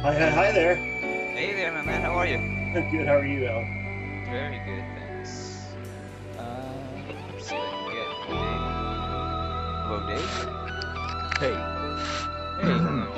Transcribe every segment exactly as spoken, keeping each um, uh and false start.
Hi, hi, hi there. Hey there, my man. How are you? I'm good. How are you, Al? Very good, thanks. Uh, let's see what I can get. Hello, Dave. Hey. Hey, how's it going?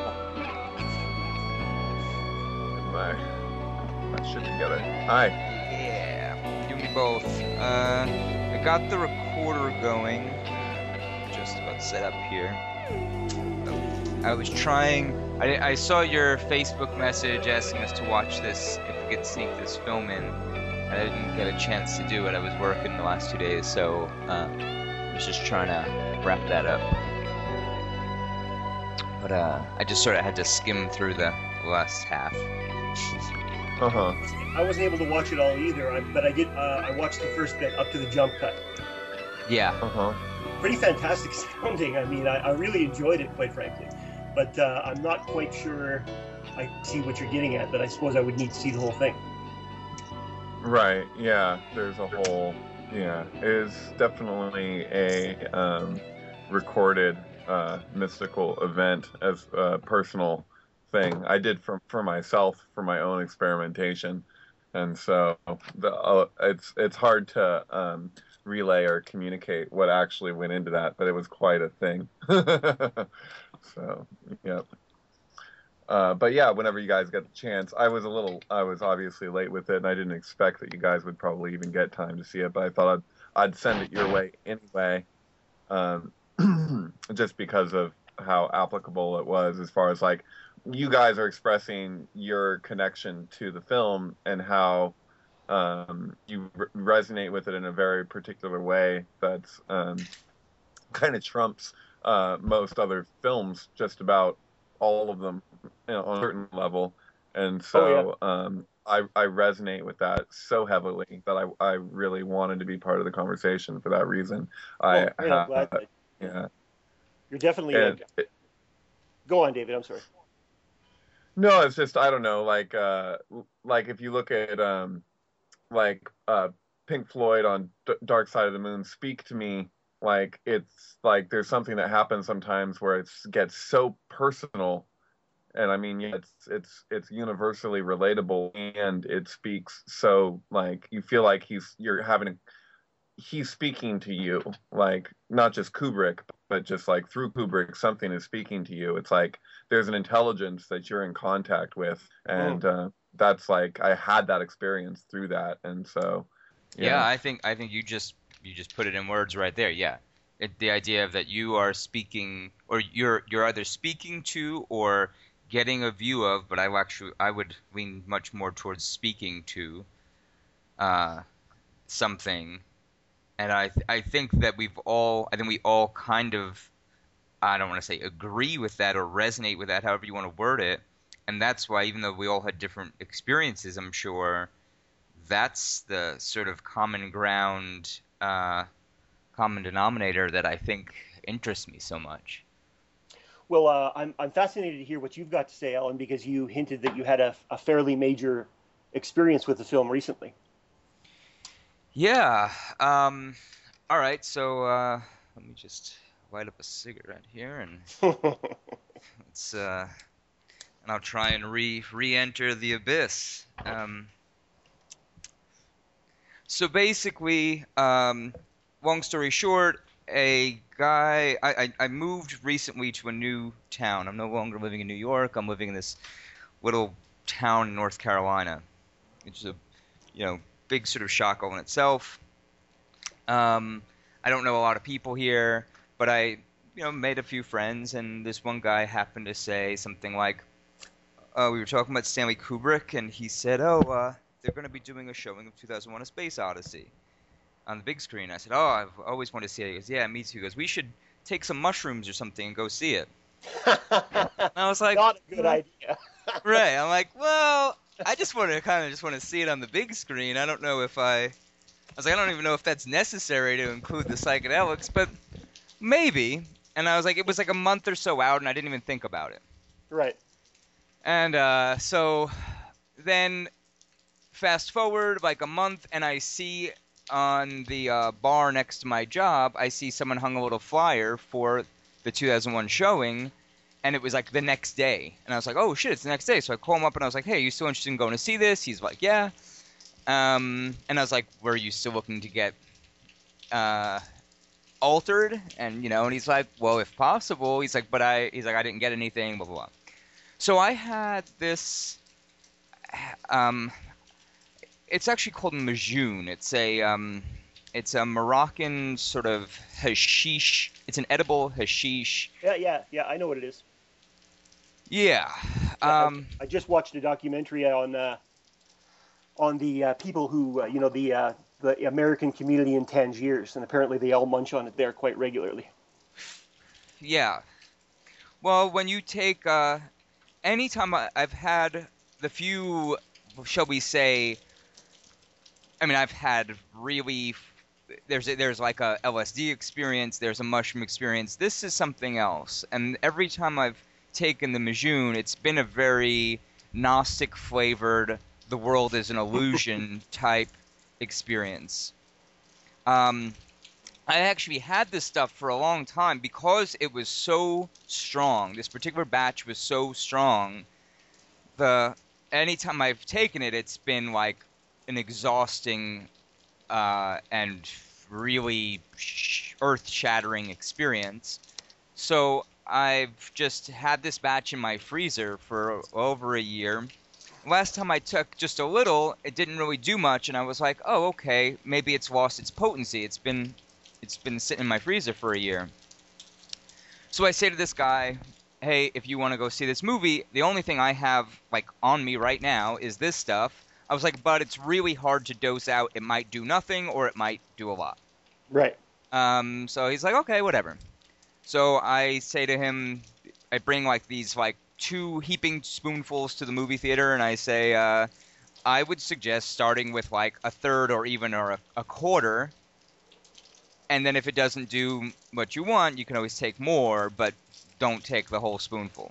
my my shit together. Hi. Yeah, you and me both. Uh, I got the recorder going. Just about set up here. I was trying. I, I saw your Facebook message asking us to watch this if we could sneak this film in. And I didn't get a chance to do it. I was working the last two days, so uh, I was just trying to wrap that up. But uh, I just sort of had to skim through the last half. Uh huh. I wasn't able to watch it all either, I, but I did. Uh, I watched the first bit up to the jump cut. Yeah. Uh huh. Pretty fantastic sounding. I mean, I, I really enjoyed it, quite frankly. But uh, I'm not quite sure I see what you're getting at. But I suppose I would need to see the whole thing. Right. Yeah. There's a whole. Yeah. It is definitely a um, recorded uh, mystical event as a personal thing. I did for for myself for my own experimentation, and so the uh, it's it's hard to um, relay or communicate what actually went into that, but it was quite a thing. So yeah. Uh, but yeah, whenever you guys get the chance, I was a little, I was obviously late with it, and I didn't expect that you guys would probably even get time to see it. But I thought I'd, I'd send it your way anyway, um, just because of how applicable it was, as far as like you guys are expressing your connection to the film and how um, you re- resonate with it in a very particular way that's um, kind of trumps uh, most other films, just about all of them, you know, on a certain level. And Oh yeah. so um, I, I resonate with that so heavily that I, I really wanted to be part of the conversation for that reason. I Well, great. I'm have, glad that yeah. you're definitely a. And it, Go on, David. I'm sorry. no, it's just, I don't know, like, uh, like if you look at, um, like, uh, Pink Floyd on D- Dark Side of the Moon, Speak to Me, like it's like there's something that happens sometimes where it gets so personal, and I mean, yeah, it's it's it's universally relatable, and it speaks so, like, you feel like he's you're having a, he's speaking to you, like not just Kubrick, but just like through Kubrick something is speaking to you. It's like there's an intelligence that you're in contact with, Mm. and uh, that's like I had that experience through that, and so Yeah, yeah. I think I think you just you just put it in words right there. Yeah. It, the idea of that you are speaking, or you're you're either speaking to or getting a view of, but I actually I would lean much more towards speaking to uh, something. And I th- I think that we've all I think we all kind of, I don't want to say agree with that or resonate with that, however you want to word it. And that's why, even though we all had different experiences, I'm sure that's the sort of common ground, uh, common denominator that I think interests me so much. Well, uh, I'm I'm fascinated to hear what you've got to say, Alan, because you hinted that you had a, a fairly major experience with the film recently. Yeah. Um, all right. So uh, let me just light up a cigarette here, and let's uh, and I'll try and re re-enter the abyss. Um, so basically, um, long story short, a guy I, I I moved recently to a new town. I'm no longer living in New York. I'm living in this little town in North Carolina. It's a, you know, big sort of shock all in itself. Um, I don't know a lot of people here, but I, you know, made a few friends, and this one guy happened to say something like, uh, we were talking about Stanley Kubrick, and he said, "Oh, uh, they're going to be doing a showing of two thousand one: A Space Odyssey on the big screen." I said, "Oh, I've always wanted to see it." He goes, "Yeah, me too." He goes, "We should take some mushrooms or something and go see it." And I was like, Not a good "Huh?" idea. Right. I'm like, well, I just want to kind of just want to see it on the big screen. I don't know if I I was like, I don't even know if that's necessary to include the psychedelics, but maybe. And I was like, it was like a month or so out, and I didn't even think about it. Right. And uh, so then fast forward like a month, and I see on the uh, bar next to my job, I see someone hung a little flyer for the two thousand one showing, and it was like the next day, and I was like, oh shit, it's the next day. So I call him up and I was like, hey, are you still interested in going to see this? He's like, yeah. Um, and I was like, were you still looking to get uh, altered? And you know, and he's like, well, if possible. He's like, but I, he's like, I didn't get anything, blah blah blah. So I had this. Um, it's actually called Majoun. It's a um, it's a Moroccan sort of hashish. It's an edible hashish. Yeah, yeah, yeah. I know what it is. Yeah. Yeah, Um, I, I just watched a documentary on uh, on the uh, people who uh, you know the uh, the American community in Tangiers, and apparently they all munch on it there quite regularly. yeah. Well, when you take uh, anytime I, I've had the few, shall we say, I mean, I've had really. There's a, there's like a L S D experience. There's a mushroom experience. This is something else, and every time I've taken the Majoun, it's been a very Gnostic flavored, the world is an illusion type experience. Um, I actually had this stuff for a long time because it was so strong. This particular batch was so strong. The anytime I've taken it, it's been like an exhausting uh, and really sh- earth-shattering experience. So I've just had this batch in my freezer for over a year. Last time I took just a little, it didn't really do much, and I was like, "Oh, okay, maybe it's lost its potency. It's been, it's been sitting in my freezer for a year." So I say to this guy, "Hey, if you want to go see this movie, the only thing I have like on me right now is this stuff." I was like, "But it's really hard to dose out. It might do nothing, or it might do a lot." Right. Um. So he's like, "Okay, whatever." So I say to him, I bring like these like two heaping spoonfuls to the movie theater, and I say, uh, I would suggest starting with like a third or even or a, a quarter, and then if it doesn't do what you want, you can always take more, but don't take the whole spoonful.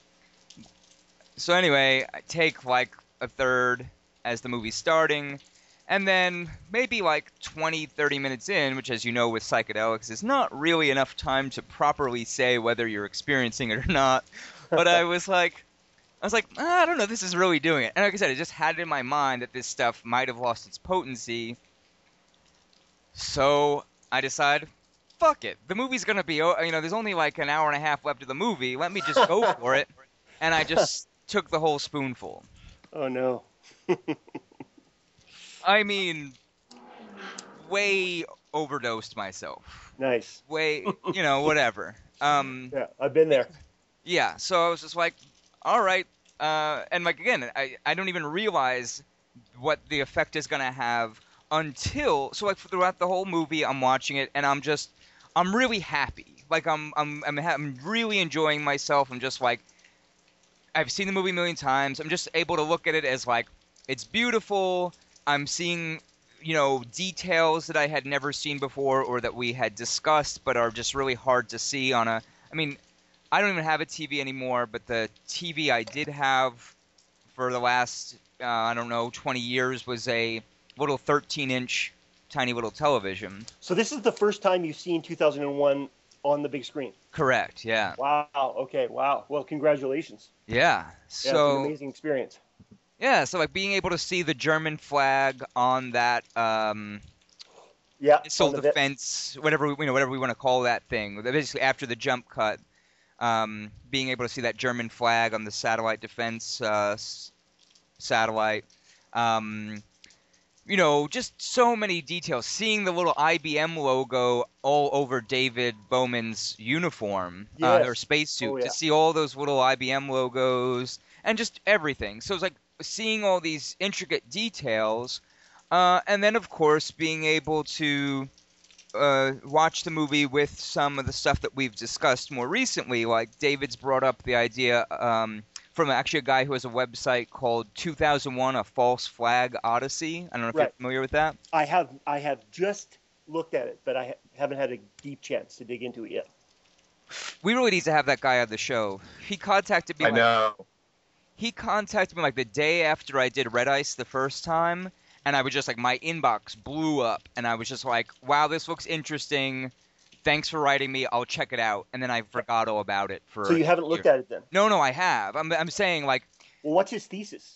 So anyway, I take like a third as the movie's starting, and then maybe like twenty, thirty minutes in, which as you know with psychedelics is not really enough time to properly say whether you're experiencing it or not. But I was like, I was like, ah, I don't know, this is really doing it. And like I said, I just had it in my mind that this stuff might have lost its potency. So I decided, fuck it. The movie's going to be, you know, there's only like an hour and a half left of the movie. Let me just go for it. And I just took the whole spoonful. Oh, no. I mean, way overdosed myself. Nice. Way, you know, whatever. Um, Yeah, I've been there. yeah, so I was just like, all right. Uh, and like, again, I, I don't even realize what the effect is going to have until, so like throughout the whole movie, I'm watching it and I'm just, I'm really happy. Like I'm, I'm, I'm, ha- I'm really enjoying myself. I'm just like, I've seen the movie a million times. I'm just able to look at it as like, it's beautiful. I'm seeing, you know, details that I had never seen before or that we had discussed but are just really hard to see on a, I mean, I don't even have a T V anymore, but the T V I did have for the last, uh, I don't know, twenty years was a little thirteen inch tiny little television. So this is the first time you've seen two thousand one on the big screen? Correct, yeah. Wow, okay, wow. Well, congratulations. Yeah, Yeah, so... it's an amazing experience. Yeah, so like being able to see the German flag on that um, Yeah, missile on the bit. defense, whatever we, you know, whatever we want to call that thing. Basically, after the jump cut, um, being able to see that German flag on the satellite defense uh, s- satellite, um, you know, just so many details. Seeing the little I B M logo all over David Bowman's uniform uh, Yes. or spacesuit, Oh, yeah. to see all those little I B M logos and just everything. So it's like seeing all these intricate details, uh, and then of course being able to uh, watch the movie with some of the stuff that we've discussed more recently. Like David's brought up the idea um, from actually a guy who has a website called two thousand one A False Flag Odyssey. I don't know if Right. you're familiar with that. I have I have just looked at it, but I ha- haven't had a deep chance to dig into it yet. We really need to have that guy on the show. He contacted me. I like, know. He contacted me like the day after I did Red Ice the first time, and I was just like, my inbox blew up, and I was just like, wow, this looks interesting. thanks for writing me. I'll check it out. And then I forgot all about it for. So you haven't looked at it then? No, no, I have. I'm, I'm saying like. Well, what's his thesis?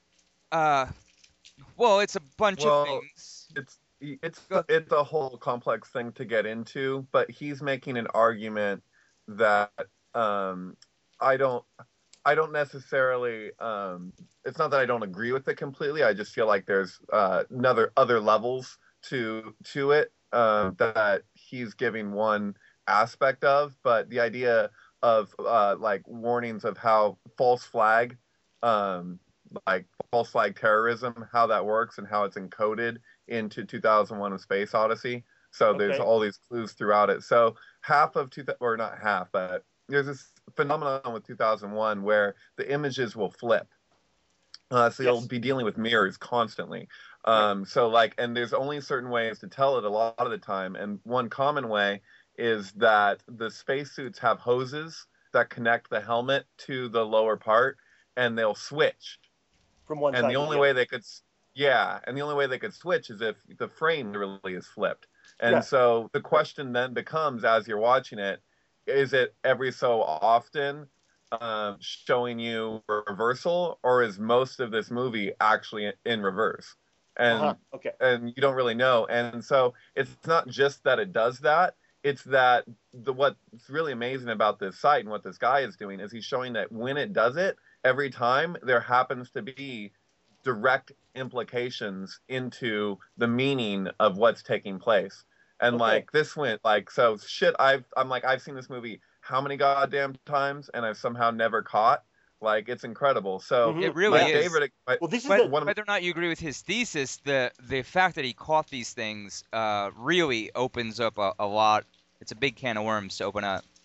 Uh, well, it's a bunch Well, of things. It's it's it's a whole complex thing to get into, but he's making an argument that um, I don't I don't necessarily. Um, it's not that I don't agree with it completely. I just feel like there's uh, another other levels to to it uh, that he's giving one aspect of, but the idea of uh, like warnings of how false flag, um, like false flag terrorism, how that works and how it's encoded into two thousand one: A Space Odyssey. So Okay. there's all these clues throughout it. So half of two, or not half, but there's this phenomenon with two thousand one where the images will flip. Uh, so Yes. you'll be dealing with mirrors constantly. Um, so like, and there's only certain ways to tell it a lot of the time. And one common way is that the spacesuits have hoses that connect the helmet to the lower part, and they'll switch. From one And side the to only the way other. they could, yeah, and the only way they could switch is if the frame literally is flipped. And Yeah. so the question then becomes, as you're watching it, is it every so often um, showing you a reversal, or is most of this movie actually in reverse? And Uh-huh. Okay. and you don't really know. And so it's not just that it does that. It's that the what's really amazing about this site and what this guy is doing is he's showing that when it does it, every time there happens to be direct implications into the meaning of what's taking place. And Okay. like this went like so shit I've I'm like I've seen this movie how many goddamn times and I've somehow never caught. Like it's incredible. So Mhm. It really my is. favorite my, Well, this is Whether, the, one of, whether or not you agree with his thesis, the the fact that he caught these things uh, really opens up a, a lot. It's a big can of worms to open up.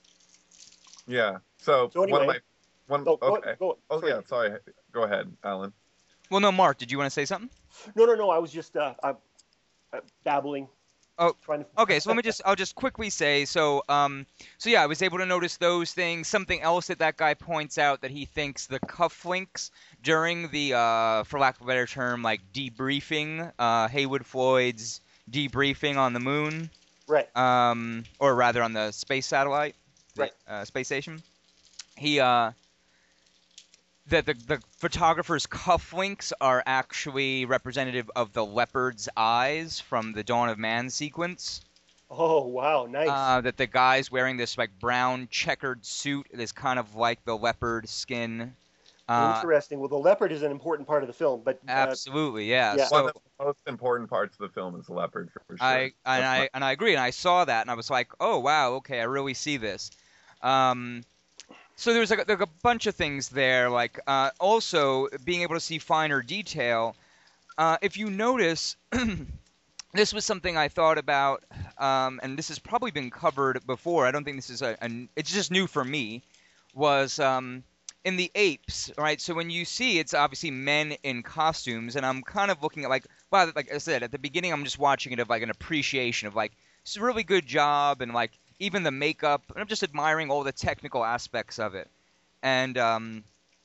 yeah. So, So one of anyway- my one go, go, okay. go, Oh sorry. yeah, sorry. Go ahead, Alan. Well, no, Mark, did you want to say something? No, no, no. I was just uh, uh, uh, babbling. Oh, Trying to. Okay, so let me just I'll just quickly say so um so yeah, I was able to notice those things. Something else that that guy points out that he thinks the cufflinks during the uh for lack of a better term like debriefing, uh Haywood Floyd's debriefing on the moon, Right. um or rather on the space satellite, the Right. uh, space station. He uh that the, the photographer's cufflinks are actually representative of the leopard's eyes from the Dawn of Man sequence. Oh, wow. Nice. Uh, that the guy's wearing this like brown checkered suit that is kind of like the leopard skin. Uh, Interesting. Well, the leopard is an important part of the film, but uh, absolutely, yeah. yeah. One So of the most important parts of the film is the leopard for sure. I and That's I my- and I agree, and I saw that, and I was like, oh wow, okay, I really see this. Um, so there was like a, like a bunch of things there, like uh, also being able to see finer detail. Uh, if you notice. This was something I thought about, um, and this has probably been covered before. I don't think this is a, a it's just new for me. Was um, in the apes, right? So when you see, it's obviously men in costumes, and I'm kind of looking at like, wow, like I said at the beginning, I'm just watching it of like an appreciation of like it's a really good job, and like even the makeup, and I'm just admiring all the technical aspects of it. And um,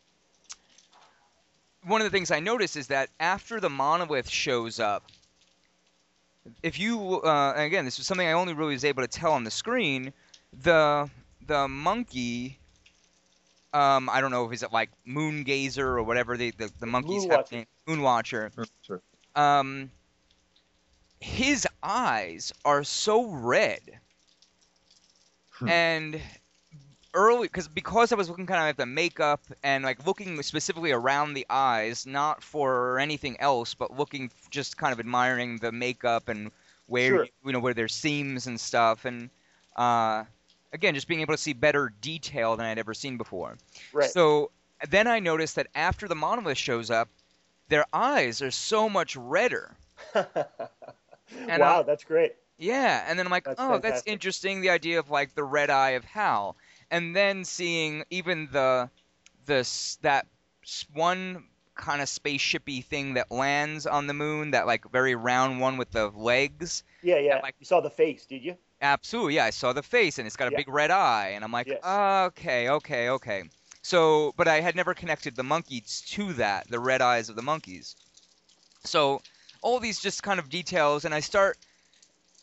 one of the things I noticed is that after the monolith shows up. If you, uh, and again, this was something I only really was able to tell on the screen. The the monkey, um, I don't know if he's like Moon Gazer or whatever the the, the monkeys have Moonwatcher. named, Moonwatcher. Sure. Um, his eyes are so red, Hmm. and early because because I was looking kind of at the makeup and like looking specifically around the eyes, not for anything else, but looking just kind of admiring the makeup and where Sure. you know where there's seams and stuff, and uh, again just being able to see better detail than I'd ever seen before. right. So then I noticed that after the monolith shows up, their eyes are so much redder. And, wow, uh, that's great. Yeah, and then I'm like, That's oh, that's fantastic. interesting. The idea of like the red eye of Hal, and then seeing even the this that s- one kind of spaceshipy thing that lands on the moon, that like very round one with the legs. Yeah, yeah. like- you saw the face, did you? Absolutely, yeah. I saw the face, and it's got a Yeah. big red eye, and I'm like, Yes. okay, okay, okay. So, but I had never connected the monkeys to that, the red eyes of the monkeys. So, all these just kind of details, and I start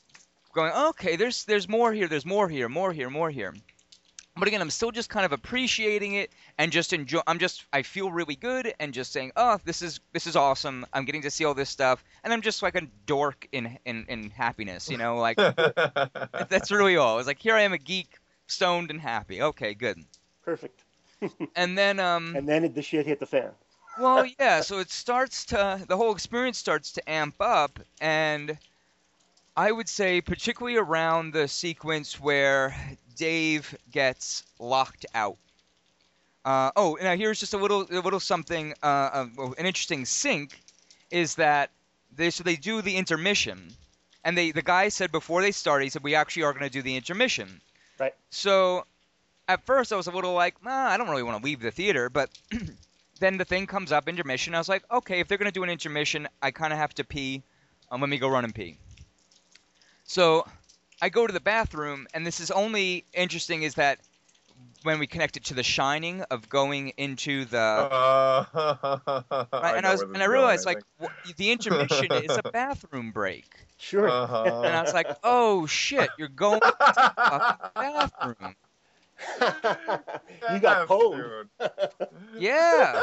going, okay, there's there's more here, there's more here, more here, more here. But again, I'm still just kind of appreciating it and just enjoy. I'm just I feel really good and just saying, oh, this is this is awesome. I'm getting to see all this stuff, and I'm just like a dork in in, in happiness, you know, like that's really all. It's like here I am, a geek, stoned and happy. Okay, good. Perfect. And then um. And then the shit hit the fan. Well, yeah. So it starts to the whole experience starts to amp up, and I would say particularly around the sequence where Dave gets locked out. Uh, oh, now here's just a little, a little something. Uh, uh, well, an interesting sync is that they so they do the intermission, and they the guy said before they started, he said we actually are going to do the intermission. Right. So at first I was a little like, ah, I don't really want to leave the theater, but then the thing comes up, intermission. I was like, okay, if they're going to do an intermission, I kind of have to pee. Um, let me go run and pee. So I go to the bathroom, and this is only interesting is that when we connect it to The Shining of going into the Uh, right, and I, I was and I realized like w- the intermission is a bathroom break. Sure. Uh-huh. And I was like, oh shit, you're going to the fucking bathroom. You got pwned. Yeah.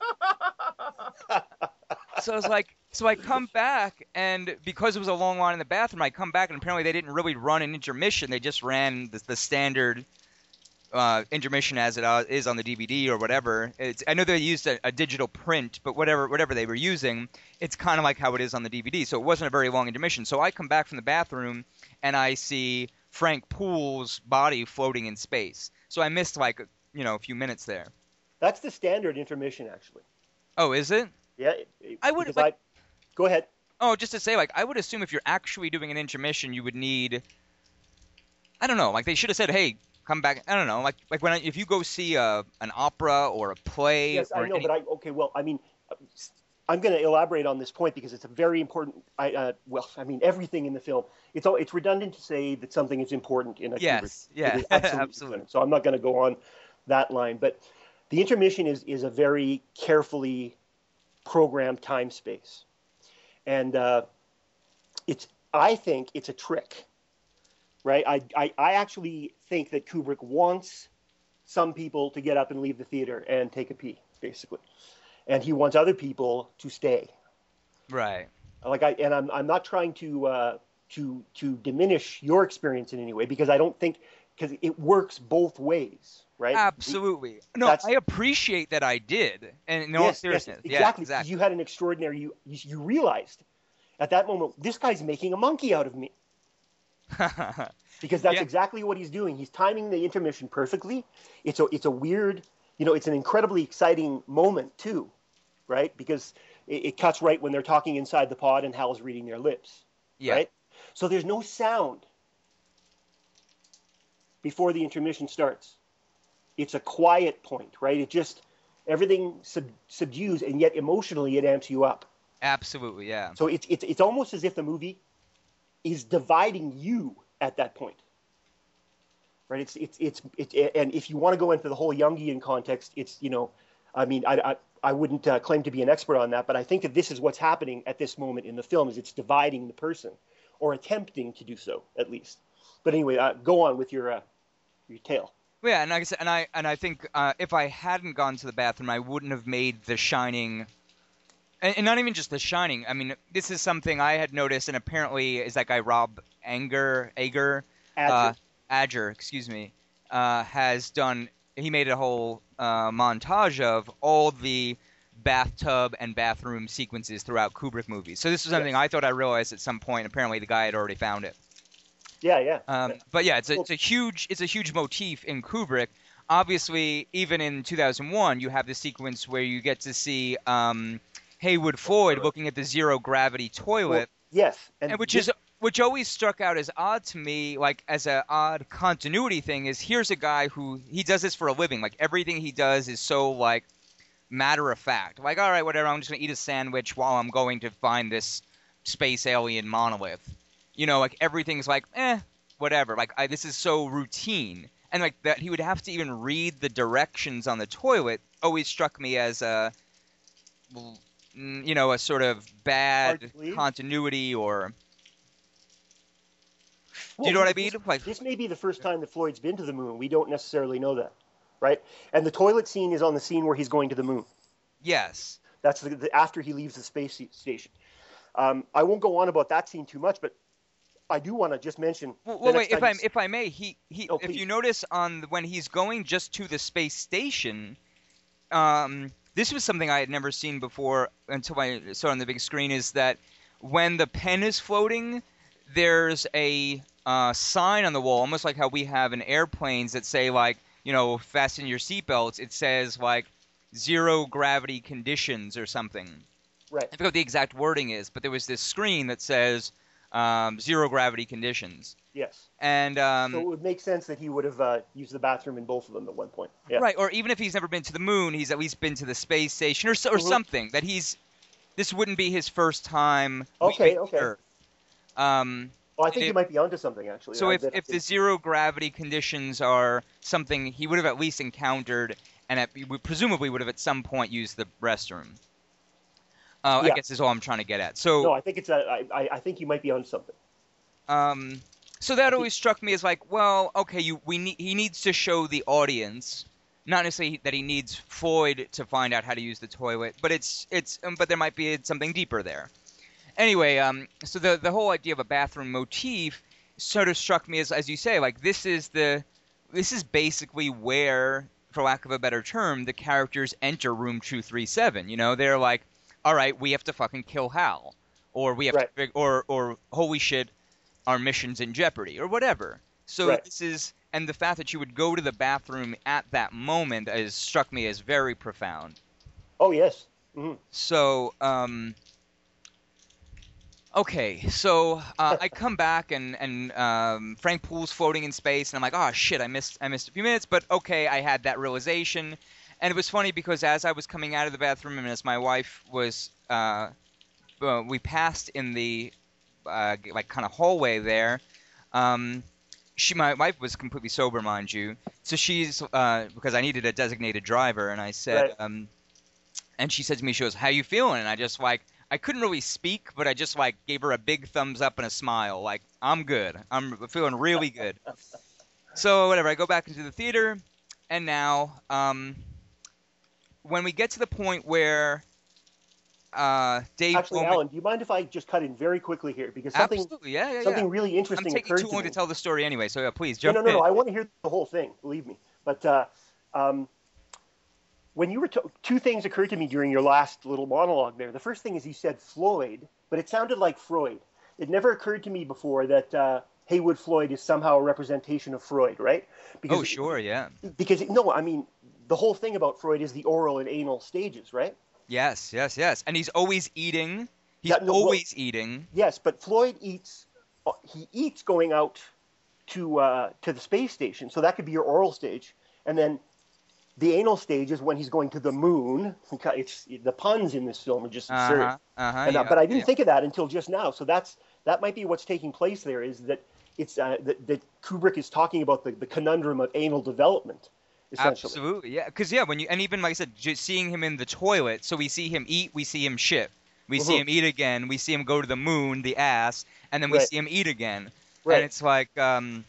So I was like, so I come back, and because it was a long line in the bathroom, I come back, and apparently they didn't really run an intermission. They just ran the, the standard uh, intermission as it uh, is on the D V D or whatever. It's, I know they used a, a digital print, but whatever whatever they were using, it's kind of like how it is on the D V D. So it wasn't a very long intermission. So I come back from the bathroom, and I see Frank Poole's body floating in space. So I missed like you know a few minutes there. That's the standard intermission, actually. Oh, is it? Yeah. It, it, I would because like. I, go ahead. Oh, just to say, like, I would assume if you're actually doing an intermission, you would need. I don't know. Like, they should have said, "Hey, come back." I don't know. Like, like when I, if you go see a an opera or a play. Yes, or I know, any... but I okay. Well, I mean, I'm going to elaborate on this point because it's a very important. I uh, well, I mean, everything in the film. It's all. It's redundant to say that something is important in a Yes. Kubrick. Yeah. It is absolutely. Absolutely. So I'm not going to go on that line, but the intermission is is a very carefully programmed time space, and uh, it's. I think it's a trick, right? I, I I actually think that Kubrick wants some people to get up and leave the theater and take a pee, basically, and he wants other people to stay. Right. Like I and I'm I'm not trying to uh, to to diminish your experience in any way because I don't think because it works both ways, right? Absolutely. No, That's- I appreciate that I did, and in all Yes, yes, seriousness, exactly. yeah, because exactly. You had an extraordinary. You you you realized at that moment this guy's making a monkey out of me. Because that's Yeah. exactly what he's doing. He's timing the intermission perfectly. It's a it's a weird, you know, it's an incredibly exciting moment too, right? Because it, it cuts right when they're talking inside the pod and Hal's reading their lips, Yeah. right? So there's no sound before the intermission starts. It's a quiet point, right? It just everything sub, subdues, and yet emotionally it amps you up. Absolutely. Yeah. So it's it's it's almost as if the movie is dividing you at that point, right? It's it's it's it's and if you want to go into the whole Jungian context, it's you know, I mean, I I, I wouldn't uh, claim to be an expert on that, but I think that this is what's happening at this moment in the film is it's dividing the person, or attempting to do so at least. But anyway, uh, go on with your uh, your tale. Yeah, and like I said, and I and I think uh, if I hadn't gone to the bathroom, I wouldn't have made The Shining. And, and not even just The Shining. I mean, this is something I had noticed, and apparently is that guy Rob Anger, Ager, uh, Adger. Adger, excuse me, uh, has done. He made a whole uh, montage of all the bathtub and bathroom sequences throughout Kubrick movies. So this is something Yes. I thought I realized at some point. Apparently, the guy had already found it. Yeah, yeah. Um, but yeah, it's a, it's a huge it's a huge motif in Kubrick. Obviously, even in two thousand one, you have the sequence where you get to see um, Haywood Floyd looking at the zero gravity toilet, Well, yes, and which this- is which always struck out as odd to me, like as an odd continuity thing. Is here's a guy who he does this for a living. Like everything he does is so like matter of fact. Like all right, whatever. I'm just gonna eat a sandwich while I'm going to find this space alien monolith. You know, like everything's like, eh, whatever. Like I, this is so routine, and like that he would have to even read the directions on the toilet always struck me as a, mm, you know, a sort of Hard bad to believe. continuity or. Do you know what I mean? This, Like, this may be the first time that Floyd's been to the moon. We don't necessarily know that, right? And the toilet scene is on the scene where he's going to the moon. yes. That's the, the, after he leaves the space station. Um, I won't go on about that scene too much, but I do want to just mention. Well, well wait, if I he's... if I may, he he. Oh, if you notice on the, when he's going just to the space station, um, this was something I had never seen before until I saw it on the big screen. Is that when the pen is floating, there's a uh, sign on the wall, almost like how we have in airplanes that say like, you know, fasten your seatbelts. It says like zero gravity conditions or something. Right. I forget what the exact wording is, but there was this screen that says um, zero gravity conditions. Yes. And um, so it would make sense that he would have uh, used the bathroom in both of them at one point. Yeah. Right, or even if he's never been to the moon, he's at least been to the space station or so, or mm-hmm. something. That he's this wouldn't be his first time. Okay. Okay. Earth. Um, well, I think it, you might be onto something actually. So I if if the zero gravity conditions are something he would have at least encountered, and at, presumably would have at some point used the restroom. Uh, yeah. I guess is all I'm trying to get at. So no, I think it's a, I, I think you might be on something. Um, so that always struck me as like, well, okay, you we need he needs to show the audience, not necessarily that he needs Floyd to find out how to use the toilet, but it's it's um, but there might be something deeper there. Anyway, um, so the the whole idea of a bathroom motif sort of struck me as as you say, like this is the this is basically where, for lack of a better term, the characters enter room two three seven. You know, they're like, all right, we have to fucking kill Hal, or we have right. to, or or holy shit, our mission's in jeopardy, or whatever. So right. this is, and the fact that you would go to the bathroom at that moment has struck me as very profound. Oh yes. Mm-hmm. So, um, okay, so uh, I come back and and um, Frank Poole's floating in space, and I'm like, oh shit, I missed I missed a few minutes, but okay, I had that realization. And it was funny because as I was coming out of the bathroom and as my wife was, uh, uh, we passed in the, uh, like, kind of hallway there, um, she, my wife was completely sober, mind you. So she's, uh, because I needed a designated driver, and I said, right. um, and she said to me, she goes, how you feeling? And I just, like, I couldn't really speak, but I just, like, gave her a big thumbs up and a smile. Like, I'm good. I'm feeling really good. So, whatever, I go back into the theater, and now, um... when we get to the point where uh, Dave Actually, Bowman... Alan, do you mind if I just cut in very quickly here? Because something, Absolutely, yeah, yeah, something yeah. really interesting I'm taking occurred too to long me. to tell the story anyway, so yeah, please No, jump no, no, in. no. I want to hear the whole thing. Believe me. But uh, um, when you were to- two things occurred to me during your last little monologue there. The first thing is you said Floyd, but it sounded like Freud. It never occurred to me before that uh, Heywood Floyd is somehow a representation of Freud, right? Because oh, sure, yeah. Because no, I mean the whole thing about Freud is the oral and anal stages, right? Yes, yes, yes. And he's always eating. He's Yeah, no, well- always eating. Yes, but Floyd eats. uh, He eats going out to uh, to the space station, so that could be your oral stage, and then the anal stage is when he's going to the moon. It's the puns in this film are just absurd. Uh-huh, uh-huh, And, uh, yeah, but I didn't yeah. think of that until just now. So that's that might be what's taking place there. Is that it's uh, that, that Kubrick is talking about the, the conundrum of anal development, essentially. Absolutely, yeah. Because, yeah, when you, and even, like I said, just seeing him in the toilet, so we see him eat, we see him shit. We see Mhm. him eat again, we see him go to the moon, the ass, and then we Right. see him eat again. Right. And it's like, um,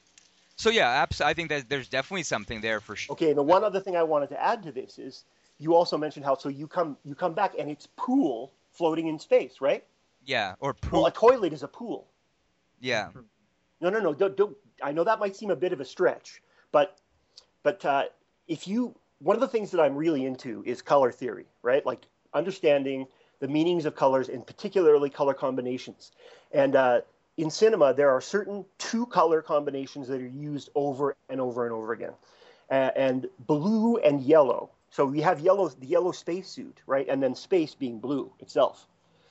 so yeah, abs- I think that there's definitely something there for sure. Okay, and the one other thing I wanted to add to this is you also mentioned how so you come you come back and it's pool floating in space, right? Yeah, or poop. Well, a toilet is a pool. yeah. No, no, no. Don't, don't. I know that might seem a bit of a stretch, but but uh, if you one of the things that I'm really into is color theory, right? Like understanding the meanings of colors and particularly color combinations. And uh, in cinema, there are certain two color combinations that are used over and over and over again, uh, and blue and yellow. So we have yellow, the yellow spacesuit, right, and then space being blue itself.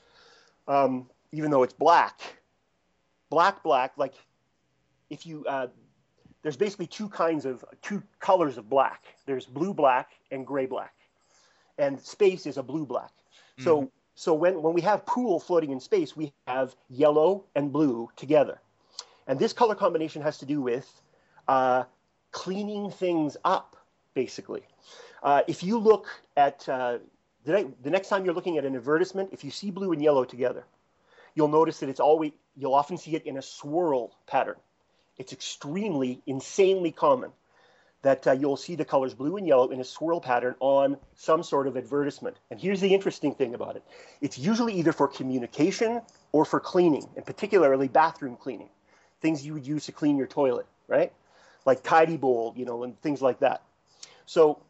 Um, even though it's black, black, black, like. If you, uh, there's basically two kinds of, two colors of black. There's blue black and gray black. And space is a blue black. Mm-hmm. So so when, when we have pool floating in space, we have yellow and blue together. And this color combination has to do with uh, cleaning things up, basically. Uh, if you look at, uh, the, the next time you're looking at an advertisement, if you see blue and yellow together, you'll notice that it's always, you'll often see it in a swirl pattern. it's extremely, insanely common that uh, you'll see the colors blue and yellow in a swirl pattern on some sort of advertisement. And here's the interesting thing about it. It's usually either for communication or for cleaning, and particularly bathroom cleaning, things you would use to clean your toilet, right? Like Tidy Bowl, you know, and things like that. So,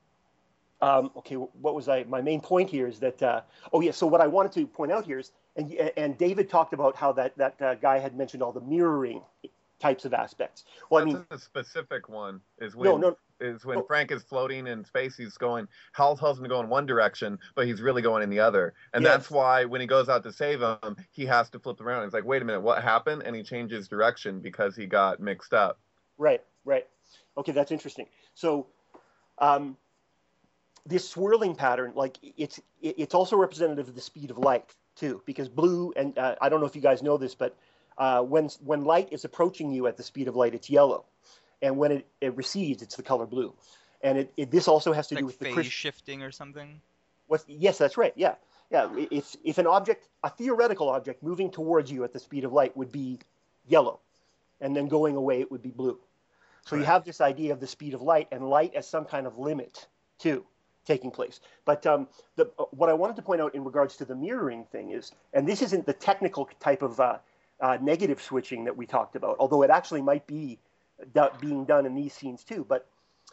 um, okay, what was I, my main point here is that, uh, oh yeah, so what I wanted to point out here is, and, and David talked about how that, that uh, guy had mentioned all the mirroring types of aspects. Well, That's I mean, a specific one is when no, no, is when no. Frank is floating in space. He's going. Hal tells him to go in one direction, but he's really going in the other. And Yes. that's why when he goes out to save him, he has to flip around. He's like, "Wait a minute, what happened?" And he changes direction because he got mixed up. Right, right. Okay, that's interesting. So, um, this swirling pattern, like it's it's also representative of the speed of light too, because blue and uh, I don't know if you guys know this, but uh, when when light is approaching you at the speed of light, it's yellow, and when it, it recedes, it's the color blue, and it, it this also has to like do with the phase Chris- shifting or something. What, yes, that's right. Yeah, yeah. If if an object, a theoretical object, moving towards you at the speed of light would be yellow, and then going away it would be blue. So Right. you have this idea of the speed of light and light as some kind of limit too taking place. But um, the, uh, what I wanted to point out in regards to the mirroring thing is, and this isn't the technical type of uh, uh, negative switching that we talked about, although it actually might be do- being done in these scenes too. But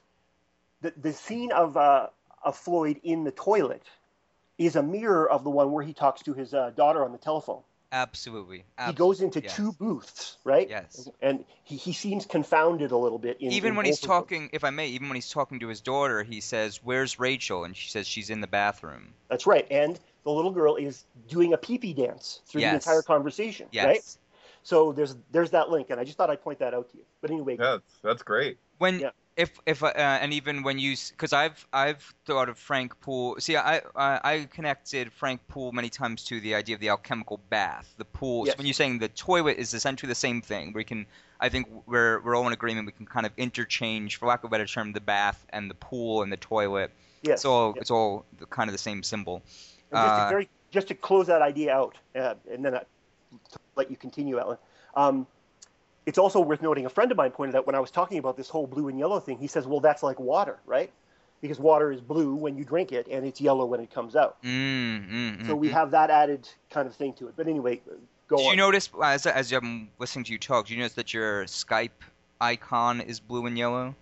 the the scene of uh, of Floyd in the toilet is a mirror of the one where he talks to his uh, daughter on the telephone. Absolutely. He goes Absolutely, into yes. two booths, right? Yes. And he, he seems confounded a little bit. In, Even in when he's both of them. talking, if I may, even when he's talking to his daughter, he says, "Where's Rachel?" And she says she's in the bathroom. That's right. And the little girl is doing a pee-pee dance through the Yes. entire conversation, Yes. right? So there's there's that link, and I just thought I'd point that out to you. But anyway, Yeah, that's that's great. When Yeah. if if uh, and even when you, because I've I've thought of Frank Poole. See, I, I I connected Frank Poole many times to the idea of the alchemical bath. The pool. Yes. So when you're saying the toilet is essentially the same thing, we can. I think we're we're all in agreement. We can kind of interchange, for lack of a better term, the bath and the pool and the toilet. yes. It's all yeah. it's all the, kind of the same symbol. And just, uh, to very, just to close that idea out, uh, and then I, to let you continue, Alan. Um, it's also worth noting, a friend of mine pointed out when I was talking about this whole blue and yellow thing, he says, well, that's like water, right? Because water is blue when you drink it, and it's yellow when it comes out. Mm, mm, So mm, we mm. have that added kind of thing to it. But anyway, go Did on. you notice, as as I'm listening to you talk, do you notice that your Skype icon is blue and yellow?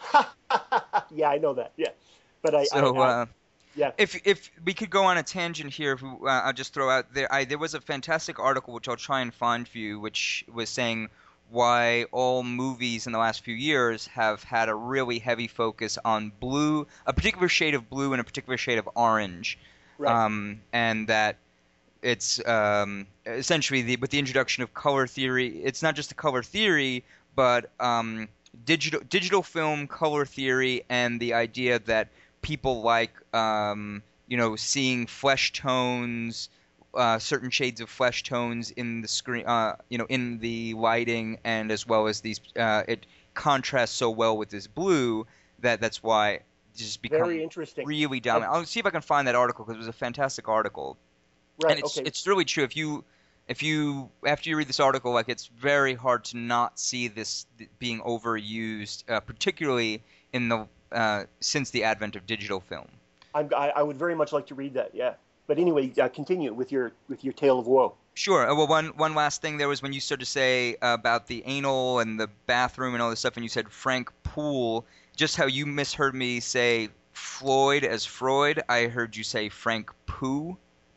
Yeah, I know that. Yeah, but I, So, I, I uh, yeah, if if we could go on a tangent here, if we, uh, I'll just throw out there. I, there was a fantastic article which I'll try and find for you, which was saying why all movies in the last few years have had a really heavy focus on blue, a particular shade of blue and a particular shade of orange, right. um, and that it's um, essentially the, with the introduction of color theory. It's not just the color theory, but um, digital digital film color theory and the idea that people like um, you know seeing flesh tones, uh, certain shades of flesh tones in the screen, uh, you know, in the lighting, and as well as these, uh, it contrasts so well with this blue that that's why it's just become Very interesting. really dominant. I'll see if I can find that article because it was a fantastic article. Right. And it's okay. it's really true. If you if you after you read this article, like it's very hard to not see this th- being overused, uh, particularly in the uh, since the advent of digital film. I'm, I, I would very much like to read that. Yeah. But anyway, uh, continue with your with your tale of woe. Sure. Uh, Well, one one last thing there was when you started to say uh, about the anal and the bathroom and all this stuff, and you said Frank Poole. Just how you misheard me say Floyd as Freud, I heard you say Frank Poo.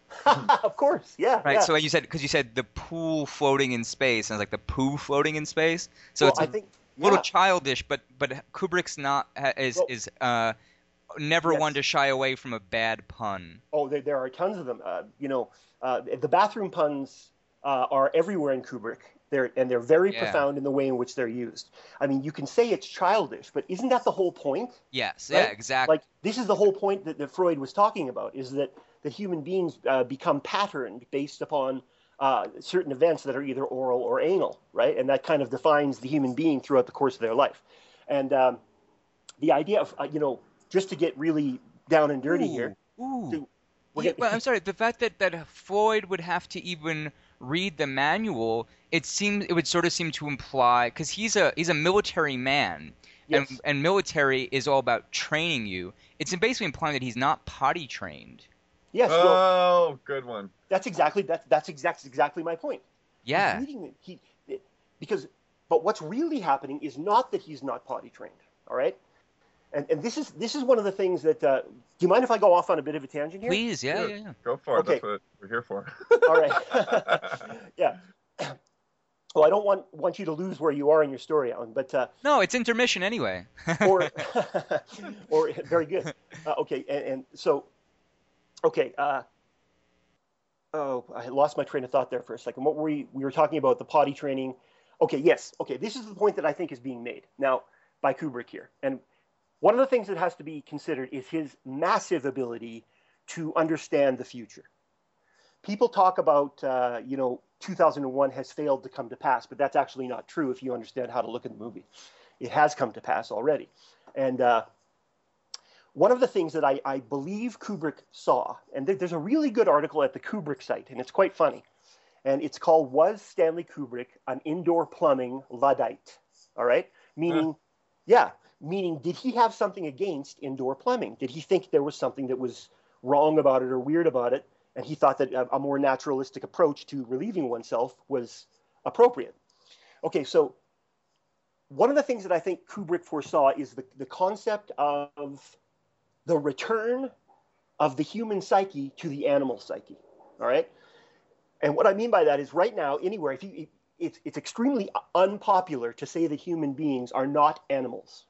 Of course. Yeah. Right. Yeah. So you said because you said the pool floating in space, and I was like the poo floating in space. So well, it's a I think yeah. little childish, but but Kubrick's not ha- is Well, is uh never yes. one to shy away from a bad pun. Oh, there, there are tons of them. Uh, you know, uh, the bathroom puns uh, are everywhere in Kubrick. They're and they're very Yeah. profound in the way in which they're used. I mean, you can say it's childish, but isn't that the whole point? Yes. Right? Yeah. Exactly. Like this is the whole point that, that Freud was talking about: is that that human beings uh, become patterned based upon uh, certain events that are either oral or anal, right? And that kind of defines the human being throughout the course of their life. And um, the idea of uh, you know, just to get really down and dirty Ooh, here. Ooh. to- we're Yeah, get- but I'm sorry. The fact that that Floyd would have to even read the manual, it seems it would sort of seem to imply because he's a he's a military man, and Yes. and military is all about training you. It's basically implying that he's not potty trained. Yes. Well, Oh, good one. that's exactly that's that's exactly exactly my point. He's Yeah. reading it. He because but what's really happening is not that he's not potty trained. All right. And and this is this is one of the things that. Uh, do you mind if I go off on a bit of a tangent here? Please, yeah, Sure. yeah, yeah. Go for it. Okay. That's what we're here for. All right. Yeah. Well, I don't want want you to lose where you are in your story, Alan. But uh, No, it's intermission anyway. or or very good. Uh, okay. And, and so, okay. Uh, oh, I lost my train of thought there for a second. What were we? We were talking about the potty training. Okay. Yes. Okay. This is the point that I think is being made now by Kubrick here, and one of the things that has to be considered is his massive ability to understand the future. People talk about, uh, you know, two thousand one has failed to come to pass, but that's actually not true if you understand how to look at the movie. It has come to pass already. And uh, one of the things that I, I believe Kubrick saw, and th- there's a really good article at the Kubrick site, and it's quite funny. And it's called, Was Stanley Kubrick an Indoor Plumbing Luddite? All right? Meaning, huh. yeah, meaning did he have something against indoor plumbing? Did he think there was something that was wrong about it or weird about it? And he thought that a, a more naturalistic approach to relieving oneself was appropriate. Okay, so one of the things that I think Kubrick foresaw is the, the concept of the return of the human psyche to the animal psyche, all right? And what I mean by that is right now, anywhere, if you, it's, it's extremely unpopular to say that human beings are not animals.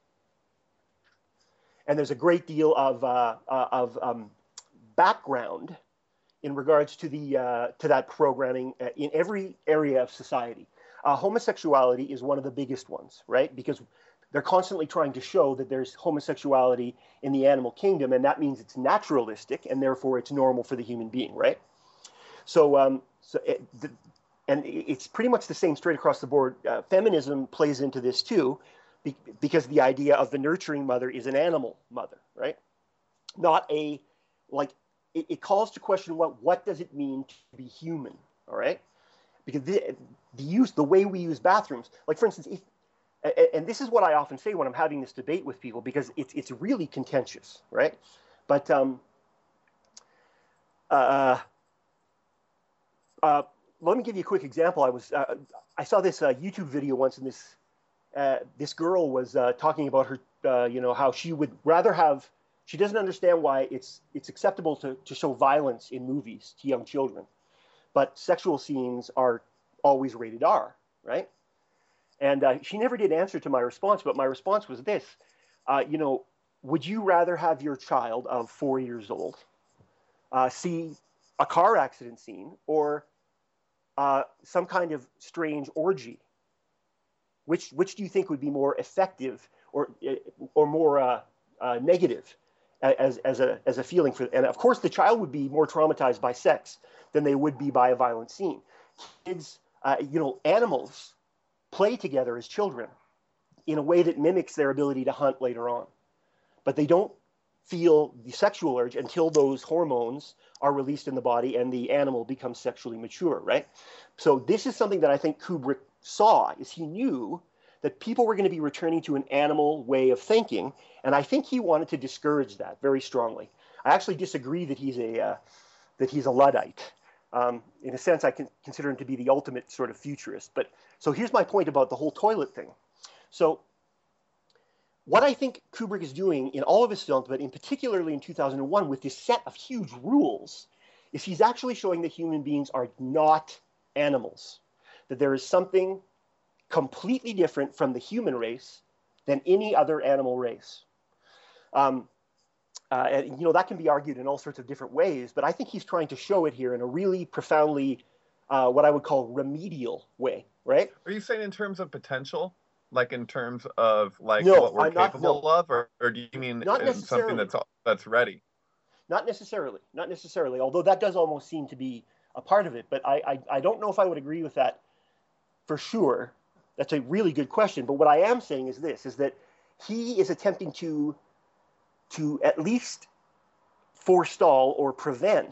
And there's a great deal of, uh, uh, of um, background in regards to the uh, to that programming uh, in every area of society. Uh, homosexuality is one of the biggest ones, right? Because they're constantly trying to show that there's homosexuality in the animal kingdom, and that means it's naturalistic, and therefore it's normal for the human being, right? So, um, so it, the, and it's pretty much the same straight across the board. Uh, feminism plays into this too, be, because the idea of the nurturing mother is an animal mother, right? Not a, like, it, it calls to question what what does it mean to be human, all right? Because the, the use, the way we use bathrooms, like for instance, if, and this is what I often say when I'm having this debate with people, because it's it's really contentious, right? But um, uh, uh, let me give you a quick example. I was uh, I saw this uh, YouTube video once, and this uh, this girl was uh, talking about her, uh, you know, how she would rather have. She doesn't understand why it's it's acceptable to to show violence in movies to young children, but sexual scenes are always rated R, right? And uh, she never did answer to my response, but my response was this: uh, you know, would you rather have your child of four years old uh, see a car accident scene or uh, some kind of strange orgy? Which which do you think would be more effective or or more uh, uh, negative as as a as a feeling for? And of course, the child would be more traumatized by sex than they would be by a violent scene. Kids, uh, you know, animals play together as children in a way that mimics their ability to hunt later on, but they don't feel the sexual urge until those hormones are released in the body and the animal becomes sexually mature, right? So this is something that I think Kubrick saw, is he knew that people were going to be returning to an animal way of thinking, and I think he wanted to discourage that very strongly. I actually disagree that he's a uh, that he's a Luddite. Um, in a sense, I can consider him to be the ultimate sort of futurist. But so here's my point about the whole toilet thing. So what I think Kubrick is doing in all of his films, but in particularly in two thousand one with this set of huge rules, is he's actually showing that human beings are not animals, that there is something completely different from the human race than any other animal race. Um, Uh, and, you know, that can be argued in all sorts of different ways, but I think he's trying to show it here in a really profoundly, uh, what I would call remedial way, right? Are you saying in terms of potential? Like in terms of like no, what we're I'm not, capable no. of? Or, or do you mean Not in something that's that's ready? Not necessarily. Not necessarily, although that does almost seem to be a part of it. But I, I, I don't know if I would agree with that for sure. That's a really good question. But what I am saying is this, is that he is attempting to to at least forestall or prevent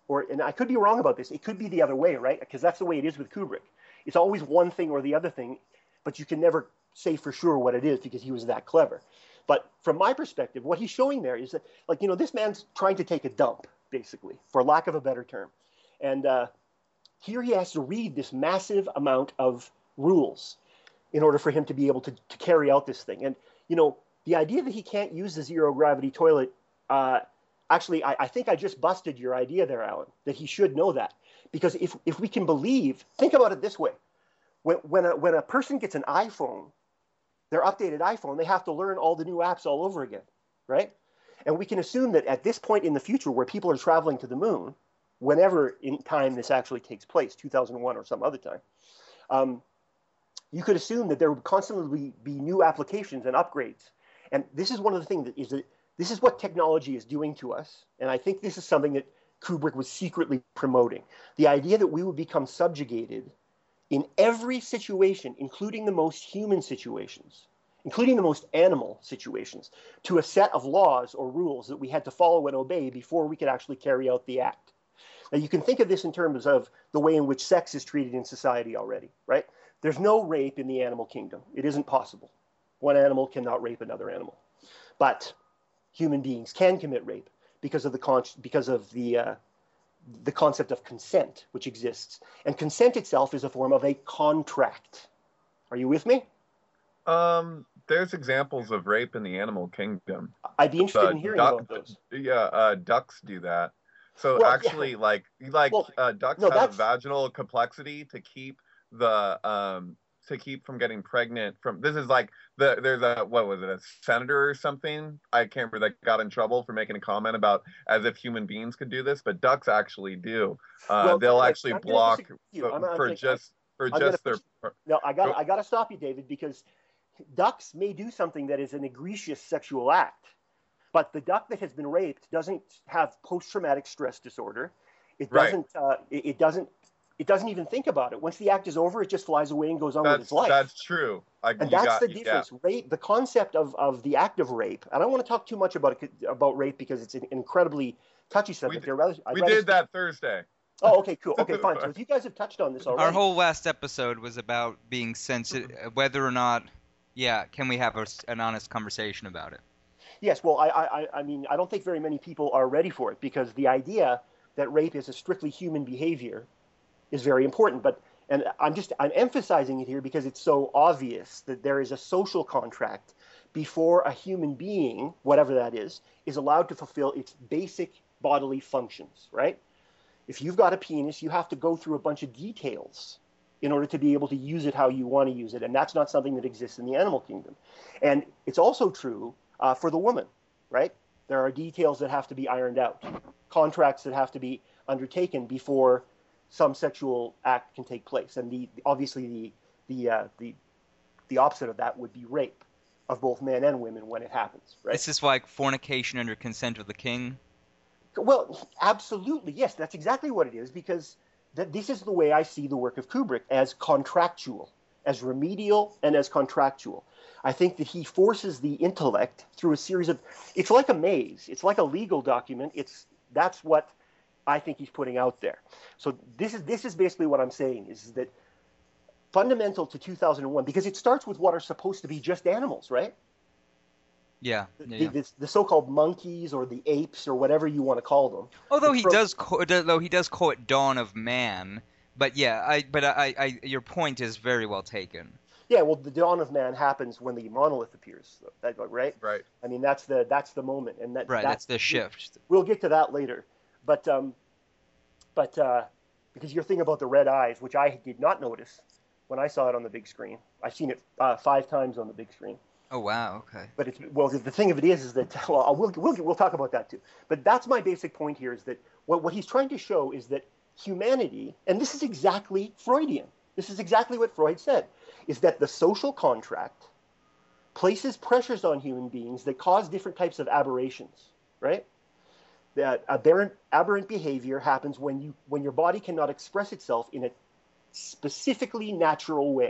or, and I could be wrong about this, it could be the other way, right? Because that's the way it is with Kubrick. It's always one thing or the other thing, but you can never say for sure what it is because he was that clever. But from my perspective, what he's showing there is that, like, you know, this man's trying to take a dump, basically, for lack of a better term. And uh, here he has to read this massive amount of rules in order for him to be able to, to carry out this thing. And, you know, the idea that he can't use the zero gravity toilet, uh, actually, I, I think I just busted your idea there, Alan, that he should know that. Because if, if we can believe, think about it this way. When, when, a, when a person gets an iPhone, their updated iPhone, they have to learn all the new apps all over again, right? And we can assume that at this point in the future where people are traveling to the moon, whenever in time this actually takes place, two thousand one or some other time, um, you could assume that there would constantly be, be new applications and upgrades. And this is one of the things that is that this is what technology is doing to us. And I think this is something that Kubrick was secretly promoting. The idea that we would become subjugated in every situation, including the most human situations, including the most animal situations, to a set of laws or rules that we had to follow and obey before we could actually carry out the act. Now, you can think of this in terms of the way in which sex is treated in society already, right? There's no rape in the animal kingdom. It isn't possible. One animal cannot rape another animal. But human beings can commit rape because of the con- because of the uh, the concept of consent, which exists. And consent itself is a form of a contract. Are you with me? Um, there's examples of rape in the animal kingdom. I'd be interested Uh, in hearing duck- about those. Yeah, uh, ducks do that. So Well, actually, yeah. like, like Well, uh, ducks no, have a that's- vaginal complexity to keep the um to keep from getting pregnant from. This is like the there's a what was it a senator or something I can't remember that got in trouble for making a comment about as if human beings could do this, but ducks actually do. Uh, Well, they'll okay, actually I'm gonna block disagree with you. for, I'm- I'm for gonna- just for I'm gonna just their. push- No, I got Go- I got to stop you, David, because ducks may do something that is an egregious sexual act, but the duck that has been raped doesn't have post-traumatic stress disorder. It Right. doesn't. Uh, it, it doesn't. It doesn't even think about it. Once the act is over, it just flies away and goes on with That's its life. that's true. I, And you that's got- the yeah. difference. Rape, the concept of, of the act of rape. I don't want to talk too much about it, about rape because it's an incredibly touchy subject. did- I'd rather, I'd We rather did speak- that Thursday. Oh, okay, cool. Okay, fine. So if you guys have touched on this already, Our whole last episode was about being sensitive, whether or not, yeah, can we have a, an honest conversation about it? yes. Well, I, I, I mean, I don't think very many people are ready for it because the idea that rape is a strictly human behavior is very important. But and I'm just I'm emphasizing it here because it's so obvious that there is a social contract before a human being, whatever that is, is allowed to fulfill its basic bodily functions, right? If you've got a penis, you have to go through a bunch of details in order to be able to use it how you want to use it. And that's not something that exists in the animal kingdom. And it's also true uh, for the woman, right? There are details that have to be ironed out, contracts that have to be undertaken before some sexual act can take place. And the obviously the the uh, the the opposite of that would be rape of both men and women when it happens, right? This is like fornication under consent of the king. Well, absolutely, yes, that's exactly what it is, because that this is the way I see the work of Kubrick, as contractual, as remedial and as contractual. I think that he forces the intellect through a series of, it's like a maze, it's like a legal document. It's that's what I think he's putting out there. So this is this is basically what I'm saying, is that fundamental to two thousand one, because it starts with what are supposed to be just animals, right? Yeah, The, yeah, yeah. the, the so-called monkeys or the apes or whatever you want to call them. Although the he pro- does, co- though he does call it Dawn of Man, but yeah, I, but I, I, your point is very well taken. Yeah, well, the dawn of man happens when the monolith appears, that, right? Right. I mean, that's the that's the moment, and that Right, that's the shift. We'll get to that later, but um, but uh, because your thing about the red eyes, which I did not notice when I saw it on the big screen, I've seen it uh, five times on the big screen. Oh wow, okay. But it's well, the, the thing of it is, is that well, we'll we'll we'll talk about that too. But that's my basic point here: is that what what he's trying to show is that humanity, and this is exactly Freudian. This is exactly what Freud said, is that the social contract places pressures on human beings that cause different types of aberrations, right? That aberrant aberrant behavior happens when you when your body cannot express itself in a specifically natural way.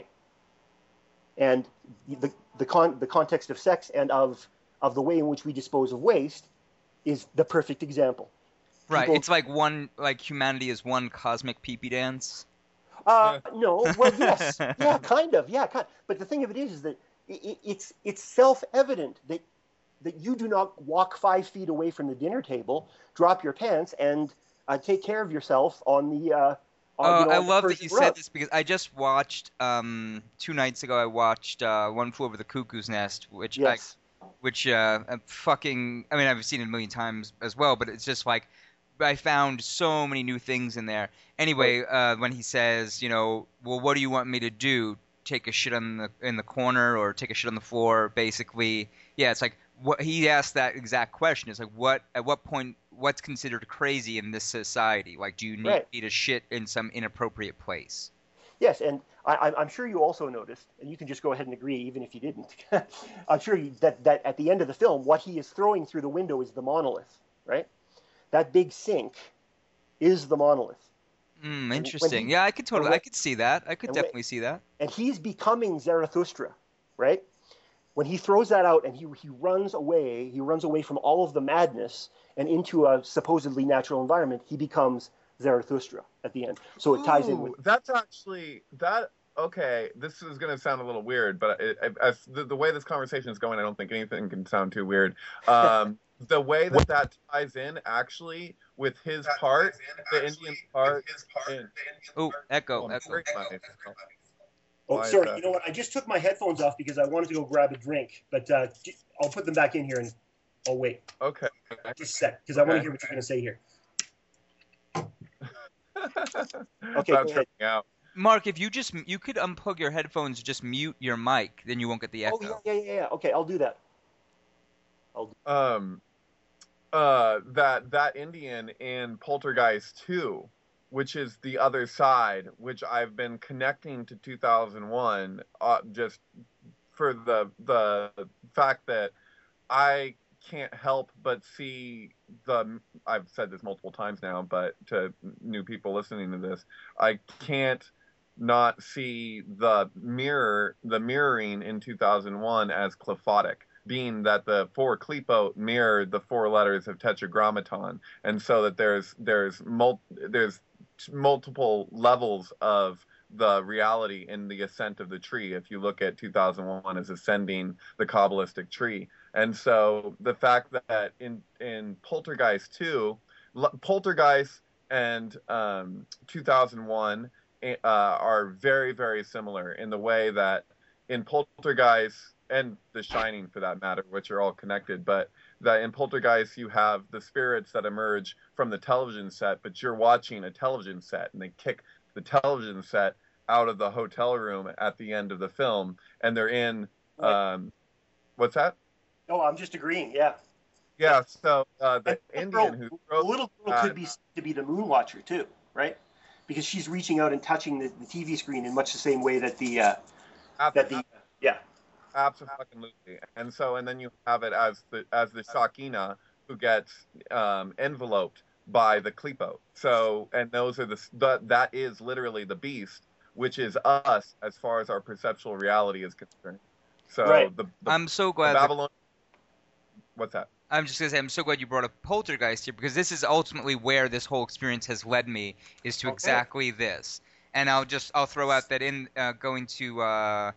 And the the con the context of sex and of of the way in which we dispose of waste is the perfect example. Right. People, It's like one, like humanity is one cosmic pee-pee dance. uh, no, well, yes, yeah, kind of, yeah, kind. But the thing of it is, is that it, it's it's self-evident that that you do not walk five feet away from the dinner table, drop your pants, and uh, take care of yourself on the uh, on, Uh, you know, I on the love that Persian you said rug. this because I just watched um, two nights ago. I watched uh, One Flew Over the Cuckoo's Nest, which I, Yes, which uh, I'm fucking. I mean, I've seen it a million times as well, but it's just like I found so many new things in there. Anyway, uh, when he says, you know, well, what do you want me to do? Take a shit on the in the corner or take a shit on the floor? Basically, yeah, it's like what he asked that exact question. It's like what at what point what's considered crazy in this society? Like, do you need, right. need a shit in some inappropriate place? Yes, and I, I'm I'm sure you also noticed, and you can just go ahead and agree, even if you didn't. I'm sure you, that that at the end of the film, what he is throwing through the window is the monolith, right? That big sink is the monolith. Hmm, And when interesting. he Yeah, I could and totally, I when, could see that. I could and when, definitely see that. and he's becoming Zarathustra, right? When he throws that out and he he runs away, he runs away from all of the madness and into a supposedly natural environment. He becomes Zarathustra at the end. So it ties in with Ooh, that's actually that. Okay, this is going to sound a little weird, but it, it, as the, the way this conversation is going, I don't think anything can sound too weird. Um, the way that that ties in actually with his part, the Indian part. In, Oh, echo, oh, I'm echo. sorry, my- Oh, Why is sorry. that? You know what? I just took my headphones off because I wanted to go grab a drink, but uh, I'll put them back in here and I'll wait. Okay. Just a sec, because I want Okay. to hear what you're going to say here. Okay, go that's ahead. working out. Mark, if you just you could unplug your headphones, just mute your mic, then you won't get the echo. Oh yeah, yeah, yeah, yeah. Okay, I'll do that. I'll do Um, uh, that that Indian in Poltergeist two, which is the other side, which I've been connecting to two thousand one, uh, just for the the fact that I can't help but see the. I've said this multiple times now, but to new people listening to this, I can't not see the mirror, the mirroring in two thousand one as qliphothic, being that the four Qlipo mirrored the four letters of Tetragrammaton, and so that there's there's mul- there's multiple levels of the reality in the ascent of the tree. If you look at two thousand one as ascending the Kabbalistic tree, and so the fact that in in Poltergeist two, Poltergeist and um, two thousand one uh, are very very similar in the way that in Poltergeist and The Shining for that matter, which are all connected, but that in Poltergeist you have the spirits that emerge from the television set, but you're watching a television set and they kick the television set out of the hotel room at the end of the film, and they're in um, what's that? Oh, I'm just agreeing. Yeah. Yeah. So uh, the And Indian girl, who the wrote little girl that, could be to be the Moon Watcher too, right? Because she's reaching out and touching the, the T V screen in much the same way that the uh, that the yeah. Absolutely. And so, and then you have it as the as the Sakina who gets um, enveloped by the Qlipo. So, and those are the, the that is literally the beast, which is us as far as our perceptual reality is concerned. So Right. the, the I'm so the glad. that- Babylon. What's that? I'm just gonna say I'm so glad you brought up Poltergeist here because this is ultimately where this whole experience has led me is to Okay. exactly this. And I'll just I'll throw out that in uh, going to uh,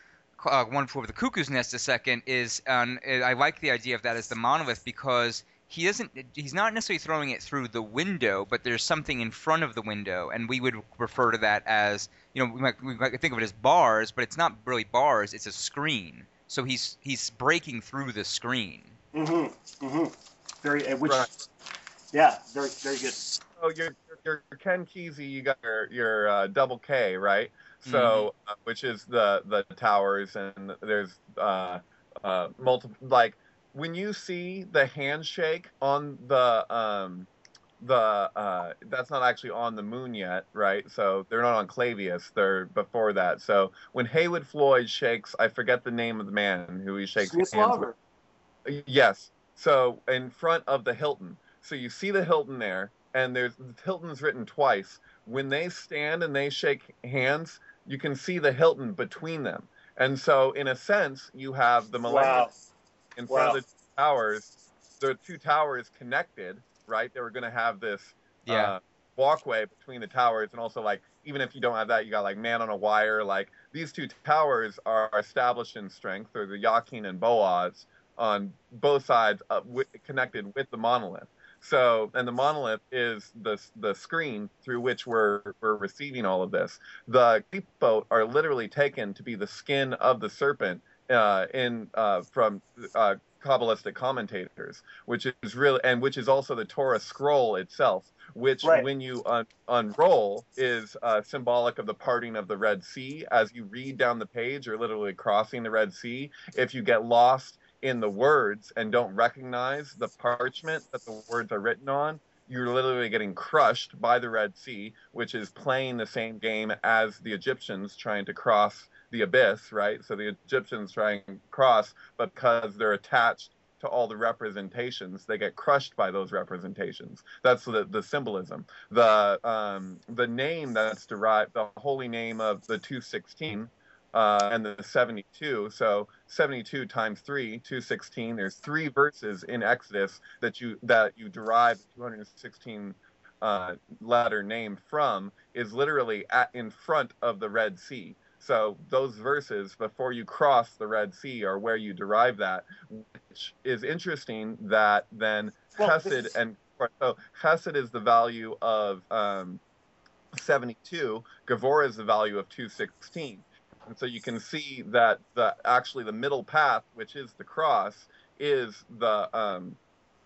uh, One Flew Over the Cuckoo's Nest a second is um, I like the idea of that as the monolith because he doesn't he's not necessarily throwing it through the window, but there's something in front of the window, and we would refer to that as, you know, we might, we might think of it as bars, but it's not really bars, it's a screen. So he's he's breaking through the screen. Mm-hmm. Mm-hmm. Very. Which. Right. Yeah. Very. Very good. So you're, you're, you're Ken Kesey, you got your, your uh, double K, right? So, uh, which is the, the towers, and there's uh, uh, multiple, like, when you see the handshake on the, um, the uh, that's not actually on the moon yet, right? So they're not on Clavius, they're before that. So when Haywood Floyd shakes, I forget the name of the man who he shakes hands Swislauber. with. Yes. So in front of the Hilton. So you see the Hilton there, and there's Hilton's written twice. When they stand and they shake hands, you can see the Hilton between them. And so in a sense, you have the Millennium Wow. in front Wow. of the two towers. The two towers connected, right? They were going to have this Yeah. uh, walkway between the towers, and also like even if you don't have that, you got like man on a wire. Like these two towers are established in strength, or the Yakin and Boaz on both sides, uh, w- connected with the monolith. So, and the monolith is the the screen through which we're we're receiving all of this. The Klipot are literally taken to be the skin of the serpent uh, in uh, from uh, Kabbalistic commentators, which is really and which is also the Torah scroll itself, which Right. when you un- unroll is uh, symbolic of the parting of the Red Sea. As you read down the page, you're literally crossing the Red Sea. If you get lost in the words and don't recognize the parchment that the words are written on, you're literally getting crushed by the Red Sea, which is playing the same game as the Egyptians trying to cross the abyss, right? So the Egyptians trying to cross, but because they're attached to all the representations, they get crushed by those representations. That's the, the symbolism. The um, the name that's derived, the holy name of the two sixteen, Uh, and the seventy-two. So seventy-two times three, two hundred sixteen. There's three verses in Exodus that you that you derive the two hundred sixteen uh, letter name from, is literally at, in front of the Red Sea. So those verses before you cross the Red Sea are where you derive that, which is interesting. That then Well, Chesed this is- and so Chesed is the value of um, seventy-two. Gevurah is the value of two hundred sixteen. And so you can see that the actually the middle path, which is the cross, is the um,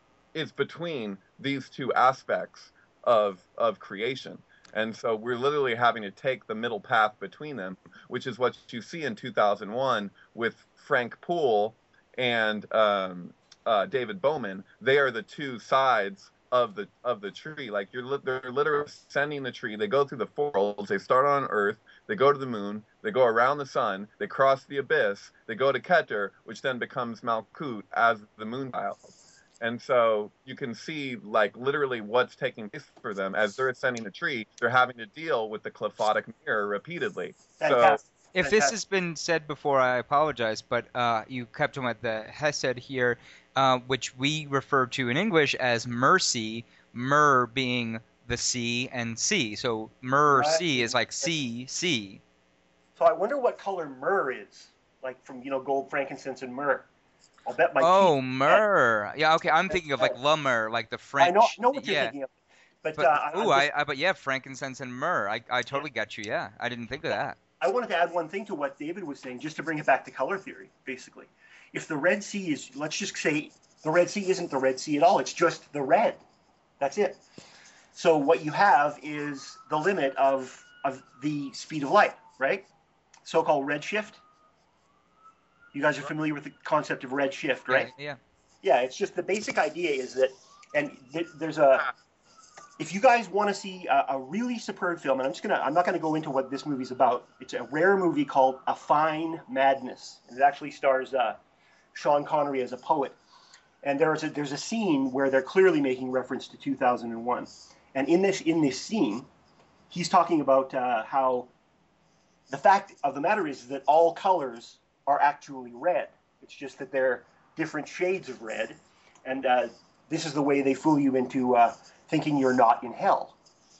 is between these two aspects of of creation. And so we're literally having to take the middle path between them, which is what you see in two thousand one with Frank Poole and um, uh, David Bowman. They are the two sides of the of the tree. Like you're li- they're literally ascending the tree. They go through the four worlds. They start on Earth. They go to the moon. They go around the sun. They cross the abyss. They go to Keter, which then becomes Malkut as the moon child. And so you can see, like, literally what's taking place for them as they're ascending the tree. They're having to deal with the Qliphothic mirror repeatedly. Fantastic. So If Fantastic. this has been said before, I apologize, but uh, you kept on with the Hesed here, uh, which we refer to in English as mercy, mer being the sea and sea. So mercy Right. is like sea, sea. So I wonder what color myrrh is, like from, you know, gold, frankincense, and myrrh. I'll bet my Oh, teeth- myrrh. Yeah, okay. I'm thinking of like right. lumber, like the French. I know, I know what you're yeah. thinking of. But, But uh, I- ooh, I'm just- I, I but yeah, frankincense and myrrh. I, I totally got you. Yeah, I didn't think of that. I wanted to add one thing to what David was saying, just to bring it back to color theory, basically. If the Red Sea is, let's just say the Red Sea isn't the Red Sea at all, it's just the red. That's it. So what you have is the limit of, of the speed of light, right? So-called redshift. You guys are familiar with the concept of redshift, right? Yeah. Yeah, it's just the basic idea is that, and th- there's a, if you guys want to see a, a really superb film, and I'm just gonna, I'm not gonna go into what this movie's about. It's a rare movie called A Fine Madness, and it actually stars uh, Sean Connery as a poet. And there's a there's a scene where they're clearly making reference to two thousand one, and in this in this scene, he's talking about uh, how the fact of the matter is that all colors are actually red. It's just that they're different shades of red, and uh, this is the way they fool you into uh, thinking you're not in hell.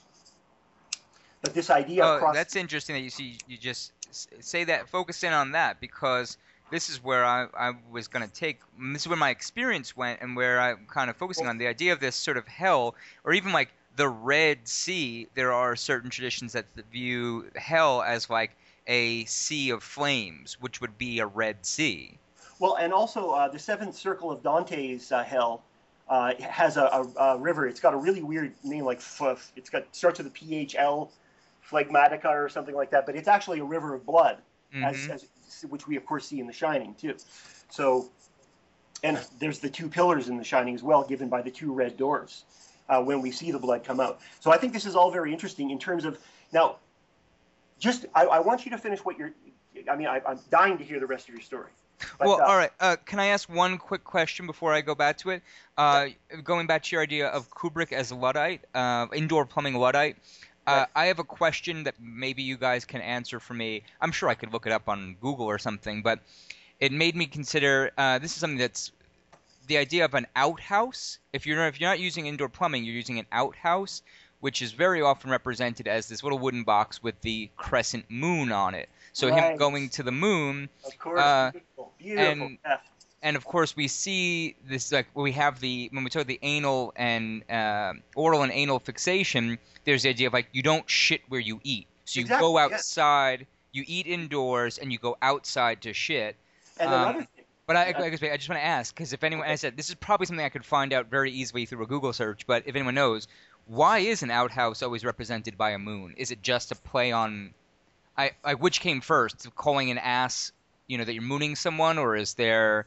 But this idea Oh, of cross- that's interesting that you see. You just s- say that. Focus in on that because this is where I, I was going to take. This is where my experience went, and where I'm kind of focusing on the idea of this sort of hell, or even like the Red Sea. There are certain traditions that view hell as like a sea of flames, which would be a Red Sea. Well, and also uh, the seventh circle of Dante's uh, hell uh, has a, a, a river. It's got a really weird name, like f- it's got starts with a P H L, Phlegmatica or something like that. But it's actually a river of blood, as, Mhm. as which we of course see in The Shining too. So, and there's the two pillars in The Shining as well, given by the two red doors uh, when we see the blood come out. So I think this is all very interesting in terms of now. Just I, I want you to finish what you're. I mean, I, I'm dying to hear the rest of your story. But, well, uh, all right. Uh, can I ask one quick question before I go back to it? Uh, Going back to your idea of Kubrick as a Luddite, uh, indoor plumbing Luddite, uh, Right. I have a question that maybe you guys can answer for me. I'm sure I could look it up on Google or something, but it made me consider uh, this is something that's the idea of an outhouse. If you're if you're not using indoor plumbing, you're using an outhouse, which is very often represented as this little wooden box with the crescent moon on it. So Right. him going to the moon, Of course, uh, beautiful, beautiful. and- yeah. and of course we see this like we have the when we talk the anal and uh, oral and anal fixation. There's the idea of like you don't shit where you eat, so you Exactly, go yes. outside, you eat indoors, and you go outside to shit. And Um, another thing, But I, I, guess, I just want to ask, because if anyone, I said this is probably something I could find out very easily through a Google search. But if anyone knows, why is an outhouse always represented by a moon? Is it just a play on, I, I which came first, calling an ass, you know, that you're mooning someone, or is there?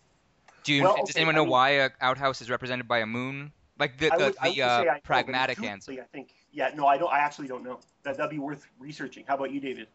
Do you, Well, does okay, anyone I know mean- why a outhouse is represented by a moon? Like the I the, would, I would the just uh, say I know, but pragmatic answer. intuitively, I think, yeah, no, I don't. I actually don't know. That that'd be worth researching. How about you, David?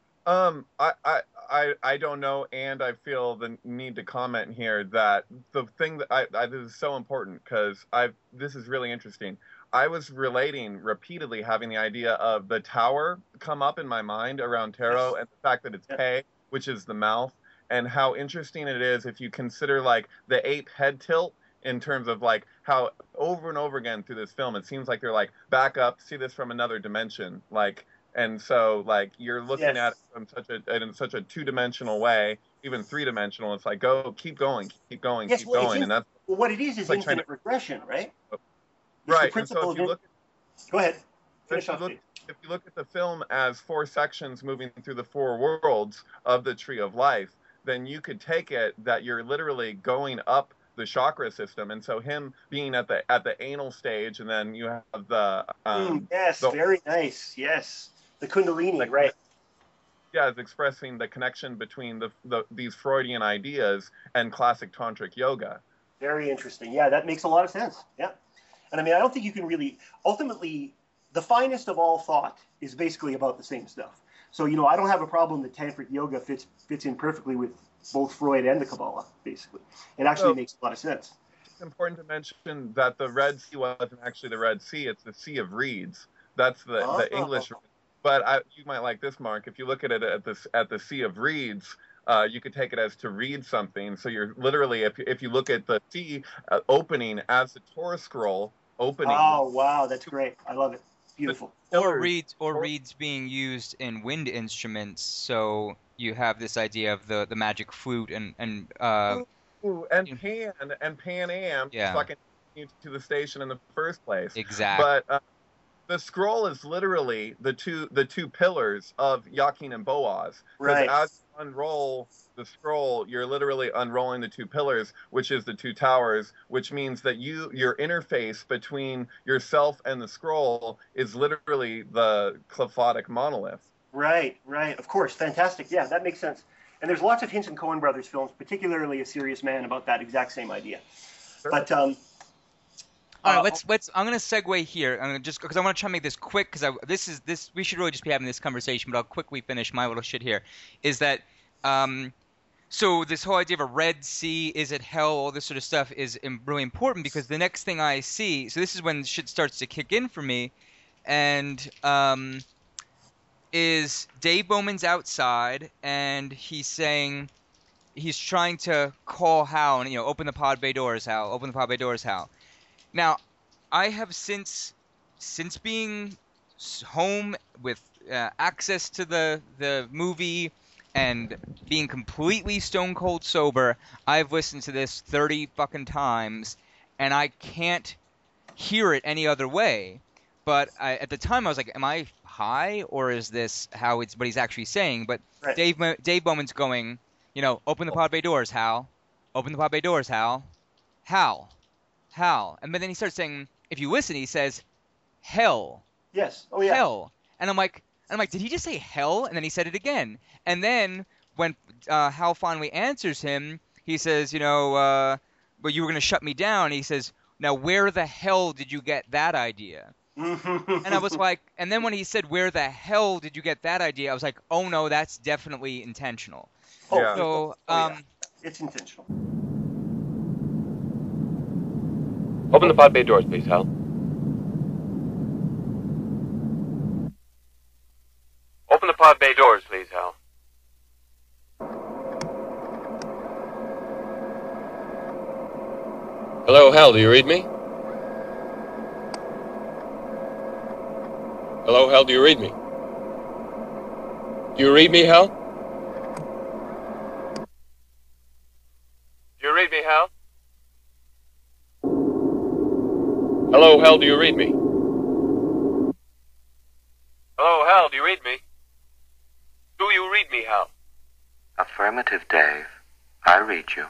Um, I, I, I, I don't know, and I feel the need to comment here that the thing that I, I this is so important because I this is really interesting. I was relating repeatedly having the idea of the tower come up in my mind around tarot and the fact that it's Yeah. Pe, which is the mouth, and how interesting it is if you consider like the ape head tilt in terms of like how over and over again through this film it seems like they're like back up, see this from another dimension, like. And so, like, you're looking Yes. at it from such a in such a two-dimensional way, even three-dimensional. It's like, go, keep going, keep going, Yes, keep well, it's going, in- and that's Well, what it is is like trying infinite regression, right? It's the right. And principle so, of if you in- look, Go ahead. if Finish you off, look, Dave. if you look at the film as four sections moving through the four worlds of the Tree of Life, then you could take it that you're literally going up the chakra system, and so him being at the at the anal stage, and then you have the um, Mm, yes, the- very nice. Yes, the Kundalini, Like- right? yeah, is expressing the connection between the, the these Freudian ideas and classic tantric yoga. Very interesting. Yeah, that makes a lot of sense. Yeah. And I mean, I don't think you can really, ultimately, the finest of all thought is basically about the same stuff. So, you know, I don't have a problem that tantric yoga fits fits in perfectly with both Freud and the Kabbalah, basically. It actually So- makes a lot of sense. It's important to mention that the Red Sea wasn't actually the Red Sea; it's the Sea of Reeds. That's the, Oh. the English. But I, you might like this, Mark. If you look at it at the at the Sea of Reeds, uh, you could take it as to read something. So you're literally, if if you look at the sea uh, opening as the Torah scroll opening. Oh, wow, that's great. I love it. Beautiful. Or pillars- reeds, or or- reeds being used in wind instruments, so you have this idea of the, the magic flute and and uh, Ooh, and Pan and Pan Am Yeah. fucking you to the station in the first place. exact. But uh, the scroll is literally the two the two pillars of Yakin and Boaz. Because Right. as you unroll the scroll, you're literally unrolling the two pillars, which is the two towers, which means that you your interface between yourself and the scroll is literally the Qliphothic monolith. Right, right. Of course. Fantastic. Yeah, that makes sense. And there's lots of hints in Coen Brothers films, particularly A Serious Man, about that exact same idea. Sure. But um, All right, uh, let's let's. I'm gonna segue here. I'm gonna just because I want to try to make this quick because I this is this we should really just be having this conversation, but I'll quickly finish my little shit here. Is that um, so this whole idea of a Red Sea, is it hell? All this sort of stuff is im- really important because the next thing I see, so this is when shit starts to kick in for me, and um, is Dave Bowman's outside and he's saying. He's trying to call Hal and you know open the pod bay doors, Hal. Open the pod bay doors, Hal. Now, I have since since being s- home with uh, access to the the movie and being completely stone cold sober, I've listened to this thirty fucking times, and I can't hear it any other way. But I, at the time, I was like, "Am I high, or is this how it's what he's actually saying?" But Right. Dave Mo- Dave Bowman's going, you know, open the pod bay doors, Hal. Open the pod bay doors, Hal. Hal. Hal. And then he starts saying, if you listen, he says, hell. yes. Oh, yeah. Hell. And I'm like, and I'm like, did he just say hell? And then he said it again. And then when uh, Hal finally answers him, he says, you know, uh, well, you were going to shut me down. He says, now where the hell did you get that idea? And I was like, and then when he said, where the hell did you get that idea? I was like, oh no, that's definitely intentional. oh, Yeah. So, oh, yeah. um, It's intentional. Open the pod bay doors, please, Hal. Open the pod bay doors, please, Hal. Hello, Hal, do you read me? Hello, Hal, do you read me? Do you read me, Hal? Do you read me, Hal? Hello, Hal, do you read me? Hello, Hal, do you read me? Do you read me, Hal? Affirmative, Dave. I read you.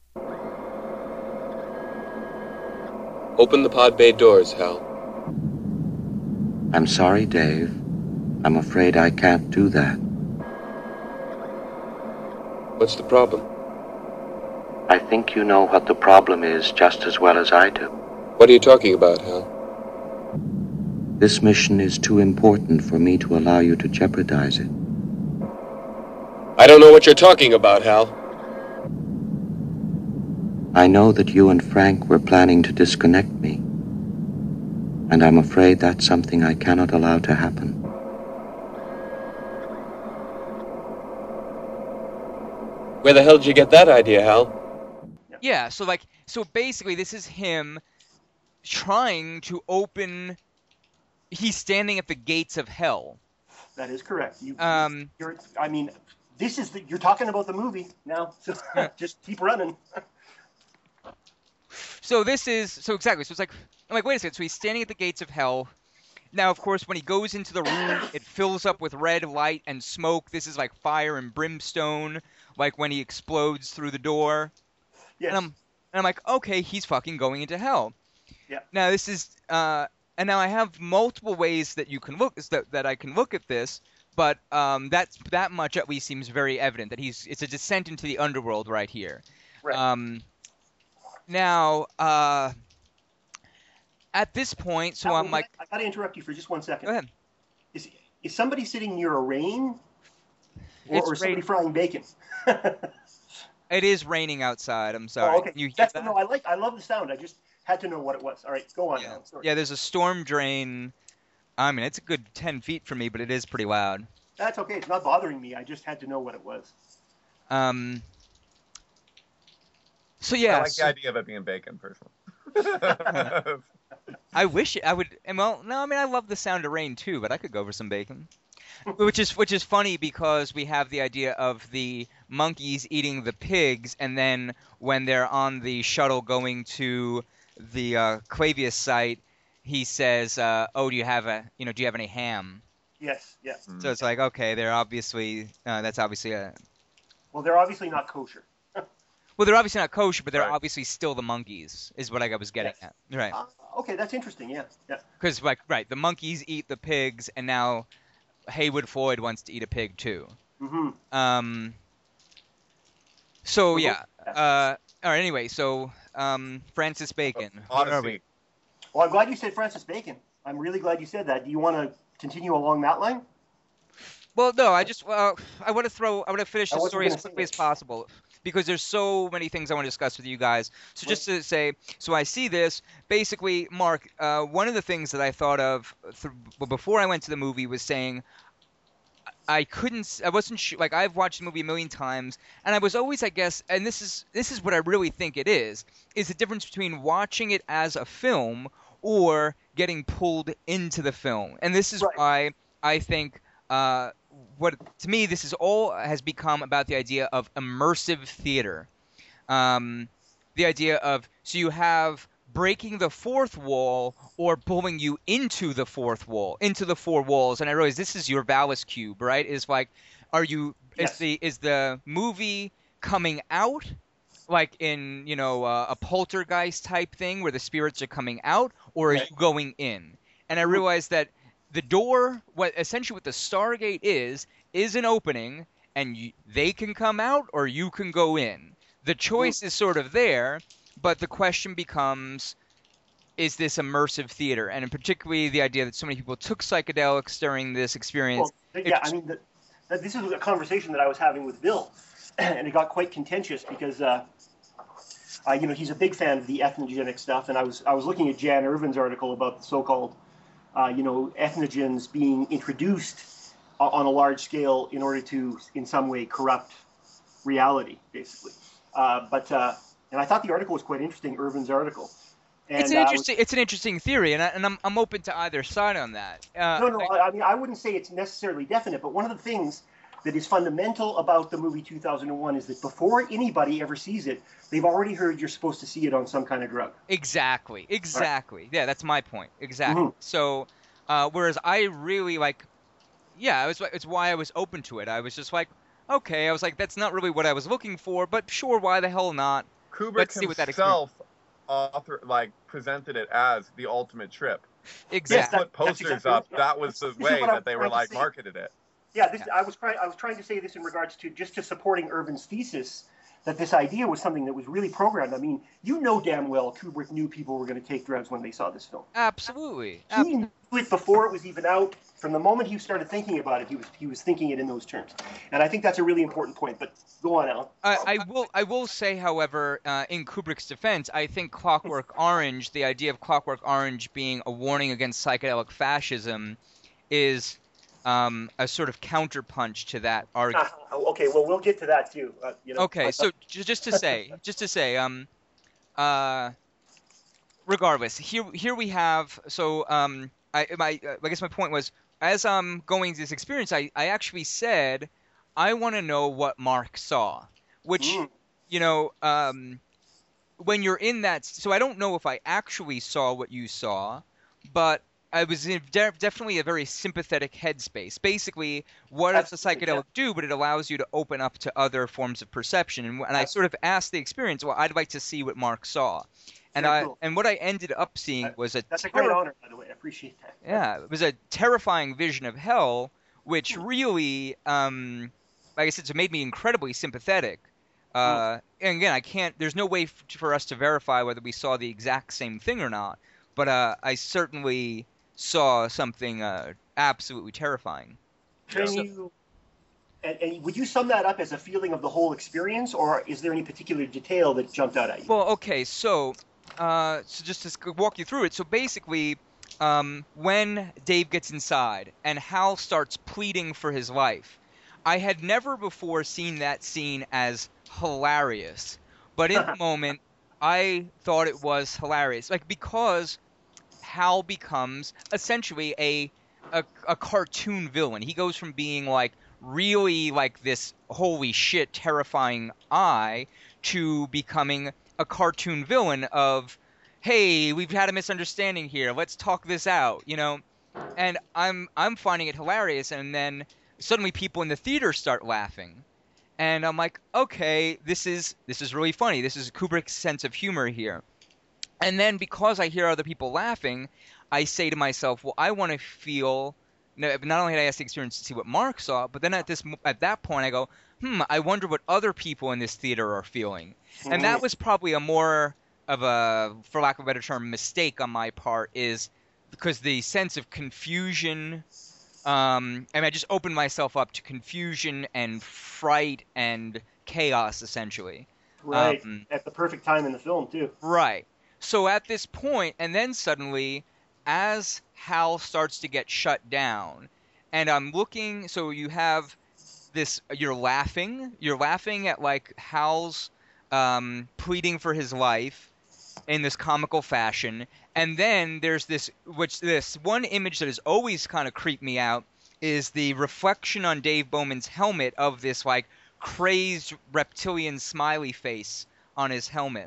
Open the pod bay doors, Hal. I'm sorry, Dave. I'm afraid I can't do that. What's the problem? I think you know what the problem is just as well as I do. What are you talking about, Hal? This mission is too important for me to allow you to jeopardize it. I don't know what you're talking about, Hal. I know that you and Frank were planning to disconnect me, and I'm afraid that's something I cannot allow to happen. Where the hell did you get that idea, Hal? Yeah, so like, so basically this is him trying to open, he's standing at the gates of hell. That is correct. You, Um, you're, I mean, this is the, you're talking about the movie now, so just keep running. So this is, so exactly, so it's like, I'm like, wait a second, so he's standing at the gates of hell. Now, of course, when he goes into the room, it fills up with red light and smoke. This is like fire and brimstone, like when he explodes through the door. Yes. And I'm, and I'm like, okay, he's fucking going into hell. Yeah. Now this is, uh, and now I have multiple ways that you can look, that, that I can look at this, but um, that's, that much at least seems very evident, that he's, it's a descent into the underworld right here. Right. Um, now, uh, at this point, so Now, I'm like, I gotta interrupt you for just one second. go ahead. Is is somebody sitting near a rain, or, It's or somebody rain- frying bacon? It is raining outside. I'm sorry. Oh, okay. Can you hear That's that? no. I like. I love the sound. I just had to know what it was. All right, go on. Yeah. Now. Sorry. Yeah, there's a storm drain. I mean, it's a good ten feet from me, but it is pretty loud. That's okay. It's not bothering me. I just had to know what it was. Um. So I yeah, like so the idea of it being bacon, personally. I wish it, I would. and Well, no, I mean I love the sound of rain too, but I could go for some bacon. Which is which is funny because we have the idea of the monkeys eating the pigs, and then when they're on the shuttle going to the uh, Clavius site, he says, uh, "Oh, do you have a you know do you have any ham?" Yes. Yeah. So it's like, okay, they're obviously uh, that's obviously a Well, they're obviously not kosher. well, they're obviously not kosher, but they're Right. obviously still the monkeys, is what I was getting Yes. at, right? Uh, okay, that's interesting. Yeah. Yeah. Because like right, the monkeys eat the pigs, and now Haywood Floyd wants to eat a pig too. Mm-hmm. Um. So Mhm. yeah. Uh. All right. Anyway, so um, Francis Bacon. Where are we? Odyssey. Well, I'm glad you said Francis Bacon. I'm really glad you said that. Do you want to continue along that line? Well, no, I just uh, I want to throw I want to finish I the wasn't story gonna as say quickly as that. possible because there's so many things I want to discuss with you guys. So just to say, so I see this basically, Mark. Uh, one of the things that I thought of th- well, before I went to the movie was saying I couldn't s- I wasn't sure. Like I've watched the movie a million times, and I was always, I guess, and this is this is what I really think it is is the difference between watching it as a film or getting pulled into the film, and this is Right. why I think. Uh, what to me this is all has become about the idea of immersive theater. Um, the idea of so you have breaking the fourth wall or pulling you into the fourth wall, into the four walls. And I realize this is your Valis cube, right? Is like, are you is Yes. the is the movie coming out like in you know uh, a poltergeist type thing where the spirits are coming out, or are Right. you going in? And I Mhm. realized that the door, what essentially what the Stargate is, is an opening, and you, they can come out or you can go in. The choice is sort of there, but the question becomes, is this immersive theater? And in particularly the idea that so many people took psychedelics during this experience. Well, yeah, It's- I mean, the, that, this is a conversation that I was having with Bill, and it got quite contentious because, uh, uh, you know, he's a big fan of the ethnogenic stuff, and I was I was looking at Jan Irvin's article about the so-called, uh, you know, ethnogens being introduced o- on a large scale in order to, in some way, corrupt reality, basically. Uh, but uh, And I thought the article was quite interesting, Irvin's article. And, it's an uh, interesting, it's an interesting theory, and, I, and I'm, I'm open to either side on that. Uh, no, no, I, I, I mean, I wouldn't say it's necessarily definite, but one of the things that is fundamental about the movie two thousand one is that before anybody ever sees it, they've already heard you're supposed to see it on some kind of drug. Exactly, exactly. Right. Yeah, that's my point. Exactly. Mm-hmm. So, uh, whereas I really like, yeah, it was, it's why I was open to it. I was just like, okay, I was like, that's not really what I was looking for, but sure, why the hell not? Kubrick Let's see what that himself author like presented it as the ultimate trip. Exactly. Yes, They that- put posters exactly up. right. That was the This is way what I'm that they were trying to like say. marketed it. Yeah, this, I was trying. I was trying to say this in regards to just to supporting Irvin's thesis that this idea was something that was really programmed. I mean, you know damn well Kubrick knew people were going to take drugs when they saw this film. Absolutely. He knew it before it was even out. From the moment he started thinking about it, he was he was thinking it in those terms. And I think that's a really important point. But go on, Alan. I, I will I will say, however, uh, in Kubrick's defense, I think Clockwork Orange, the idea of Clockwork Orange being a warning against psychedelic fascism, is um, a sort of counterpunch to that argument. Uh, okay, well, we'll get to that too. Uh, you know, Okay, so j- just to say, just to say, um, uh, regardless, here here we have. So, um, I my uh, I guess my point was, as I'm going through this experience, I I actually said, I want to know what Mark saw, which, Mm. you know, um, when you're in that. So I don't know if I actually saw what you saw, but I was in de- definitely a very sympathetic headspace. Basically, what does a Absolutely, psychedelic do? But it allows you to open up to other forms of perception. And, and I sort of asked the experience, well, I'd like to see what Mark saw. And Very I cool. and what I ended up seeing That- was a That's a terri- great honor, by the way. I appreciate that. yeah, it was a terrifying vision of hell, which really, um, like I said, so it made me incredibly sympathetic. Uh, and again, I can't. There's no way f- for us to verify whether we saw the exact same thing or not. But uh, I certainly saw something uh, absolutely terrifying. Can Yeah. you? And, and would you sum that up as a feeling of the whole experience, or is there any particular detail that jumped out at you? Well, okay, so uh, so just to s- walk you through it. So basically, um, when Dave gets inside and Hal starts pleading for his life, I had never before seen that scene as hilarious, but in the moment, I thought it was hilarious, like because Hal becomes essentially a, a a cartoon villain. He goes from being like really like this holy shit terrifying eye to becoming a cartoon villain of, hey, we've had a misunderstanding here, let's talk this out, you know. And I'm I'm finding it hilarious, and then suddenly people in the theater start laughing, and I'm like, okay, this is this is really funny. This is Kubrick's sense of humor here. And then because I hear other people laughing, I say to myself, well, I want to feel. Not only did I ask the experience to see what Mark saw, but then at this at that point I go, hmm, I wonder what other people in this theater are feeling. And that was probably a more of a, for lack of a better term, mistake on my part, is because the sense of confusion. Um, I mean, I just opened myself up to confusion and fright and chaos, essentially. Right. Um, At the perfect time in the film, too. Right. So at this point, and then suddenly, as Hal starts to get shut down, and I'm looking, so you have this, you're laughing, you're laughing at like Hal's um, pleading for his life in this comical fashion, and then there's this, which this one image that has always kind of creeped me out is the reflection on Dave Bowman's helmet of this like crazed reptilian smiley face on his helmet.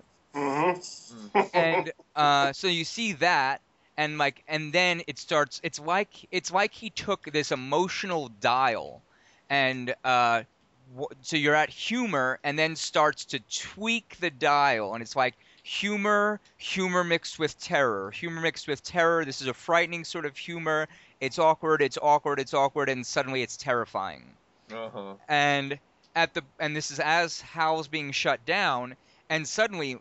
Mm-hmm. And uh, so you see that, and like, and then it starts. It's like it's like he took this emotional dial, and uh, w- so you're at humor, and then starts to tweak the dial, and it's like humor, humor mixed with terror, humor mixed with terror. This is a frightening sort of humor. It's awkward. It's awkward. It's awkward, and suddenly it's terrifying. Uh-huh. And at the and this is as Hal's being shut down, and suddenly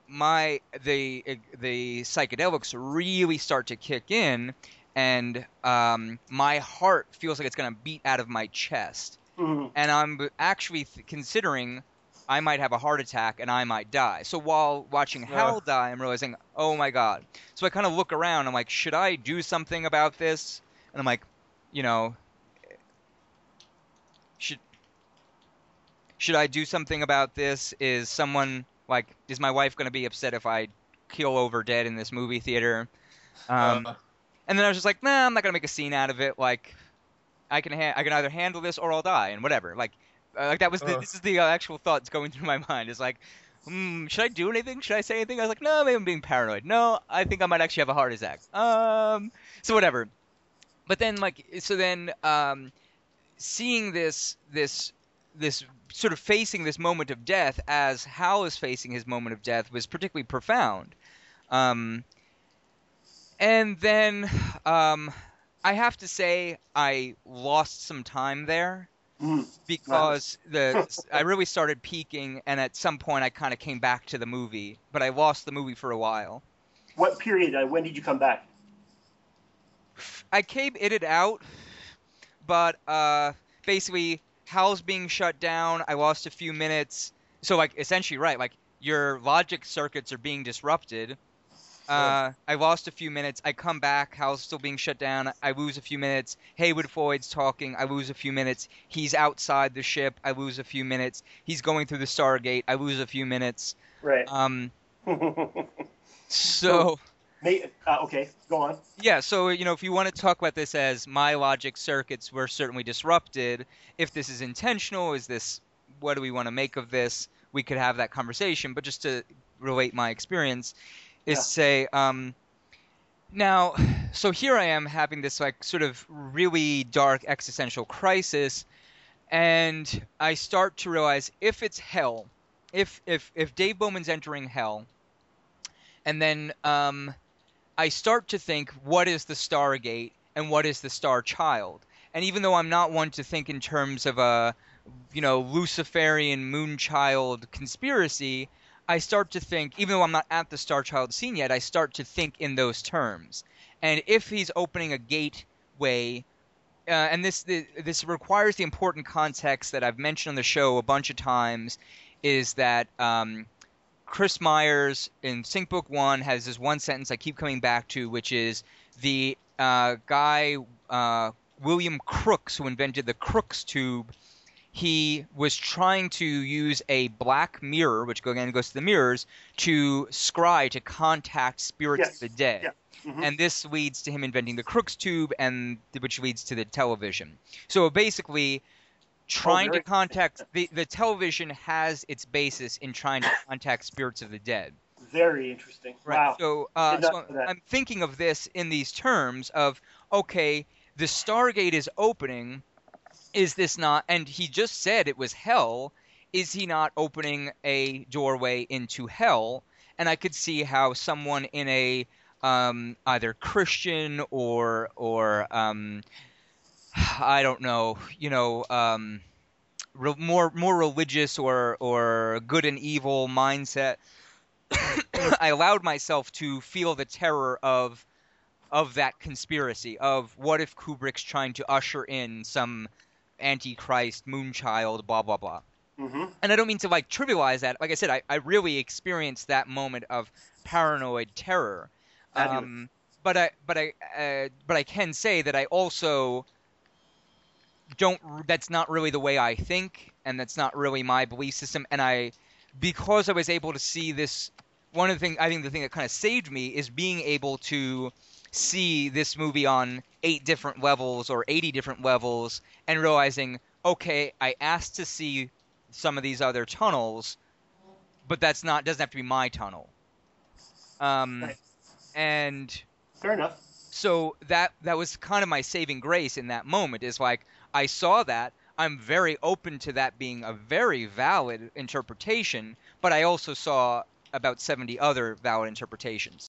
my the the psychedelics really start to kick in, and um, my heart feels like it's gonna beat out of my chest, Mm-hmm. and I'm actually th- considering I might have a heart attack and I might die. So while watching Hal die, I'm realizing, oh my god. So I kind of look around. I'm like, should I do something about this? And I'm like, you know, should should I do something about this? Is someone Like, is my wife going to be upset if I keel over dead in this movie theater? Um, Uh, and then I was just like, nah, I'm not going to make a scene out of it. Like, I can ha- I can either handle this or I'll die, and whatever. Like, uh, like that was the, uh, this is the uh, actual thoughts going through my mind. Is like, hmm, should I do anything? Should I say anything? I was like, no, maybe I'm being paranoid. No, I think I might actually have a heart attack. Um, so whatever. But then, like, so then, um, seeing this, this, this sort of facing this moment of death as Hal is facing his moment of death was particularly profound. Um, and then, um, I have to say I lost some time there Mm. because the I really started peaking, and at some point I kind of came back to the movie, but I lost the movie for a while. What period? Uh, when did you come back? I came in and out, but uh, basically Hal's being shut down. I lost a few minutes, so like essentially right, like your logic circuits are being disrupted. Uh, I lost a few minutes. I come back. Hal's still being shut down. I lose a few minutes. Haywood Floyd's talking. I lose a few minutes. He's outside the ship. I lose a few minutes. He's going through the Stargate. I lose a few minutes. Right. Um, so May, uh, okay, go on. yeah, so you know, if you want to talk about this as my logic circuits were certainly disrupted, if this is intentional, is this what do we want to make of this? We could have that conversation. But just to relate my experience. Is Yeah. say, um, now, so here I am having this like sort of really dark existential crisis, and I start to realize if it's hell, if if if Dave Bowman's entering hell, and then um, I start to think, what is the Stargate and what is the Star Child? And even though I'm not one to think in terms of a, you know, Luciferian Moonchild conspiracy, I start to think, even though I'm not at the Star Child scene yet, I start to think in those terms. And if he's opening a gateway, uh, and this the, this requires the important context that I've mentioned on the show a bunch of times, is that um, Chris Myers in Sync Book One has this one sentence I keep coming back to, which is the uh, guy uh, William Crookes, who invented the Crookes tube. He was trying to use a black mirror, which again goes to the mirrors, to scry, to contact spirits Yes. of the dead. Yeah. Mhm. And this leads to him inventing the Crookes tube, and which leads to the television. So basically, trying very to contact the, the television has its basis in trying to contact spirits of the dead. Very interesting. Right. Wow. So, uh, Did not so know that. I'm thinking of this in these terms of, okay, the Stargate is opening. Is this not, and he just said it was hell, is he not opening a doorway into hell? And I could see how someone in a um, either Christian or, or um, I don't know, you know, um, re- more more religious or, or good and evil mindset, I allowed myself to feel the terror of of that conspiracy, of what if Kubrick's trying to usher in some Antichrist, Moonchild, blah, blah, blah. Mm-hmm. And I don't mean to, like, trivialize that. Like I said, I, I really experienced that moment of paranoid terror. Fabulous. Um, but I, but I, uh, but I can say that I also don't, that's not really the way I think, and that's not really my belief system. And I, because I was able to see this, one of the things, I think the thing that kind of saved me is being able to see this movie on eight different levels or eighty different levels and realizing, okay, I asked to see some of these other tunnels, but that's not, doesn't have to be my tunnel. Um, Right. and Fair enough. so that, that was kind of my saving grace in that moment, is like, I saw that, I'm very open to that being a very valid interpretation, but I also saw about seventy other valid interpretations.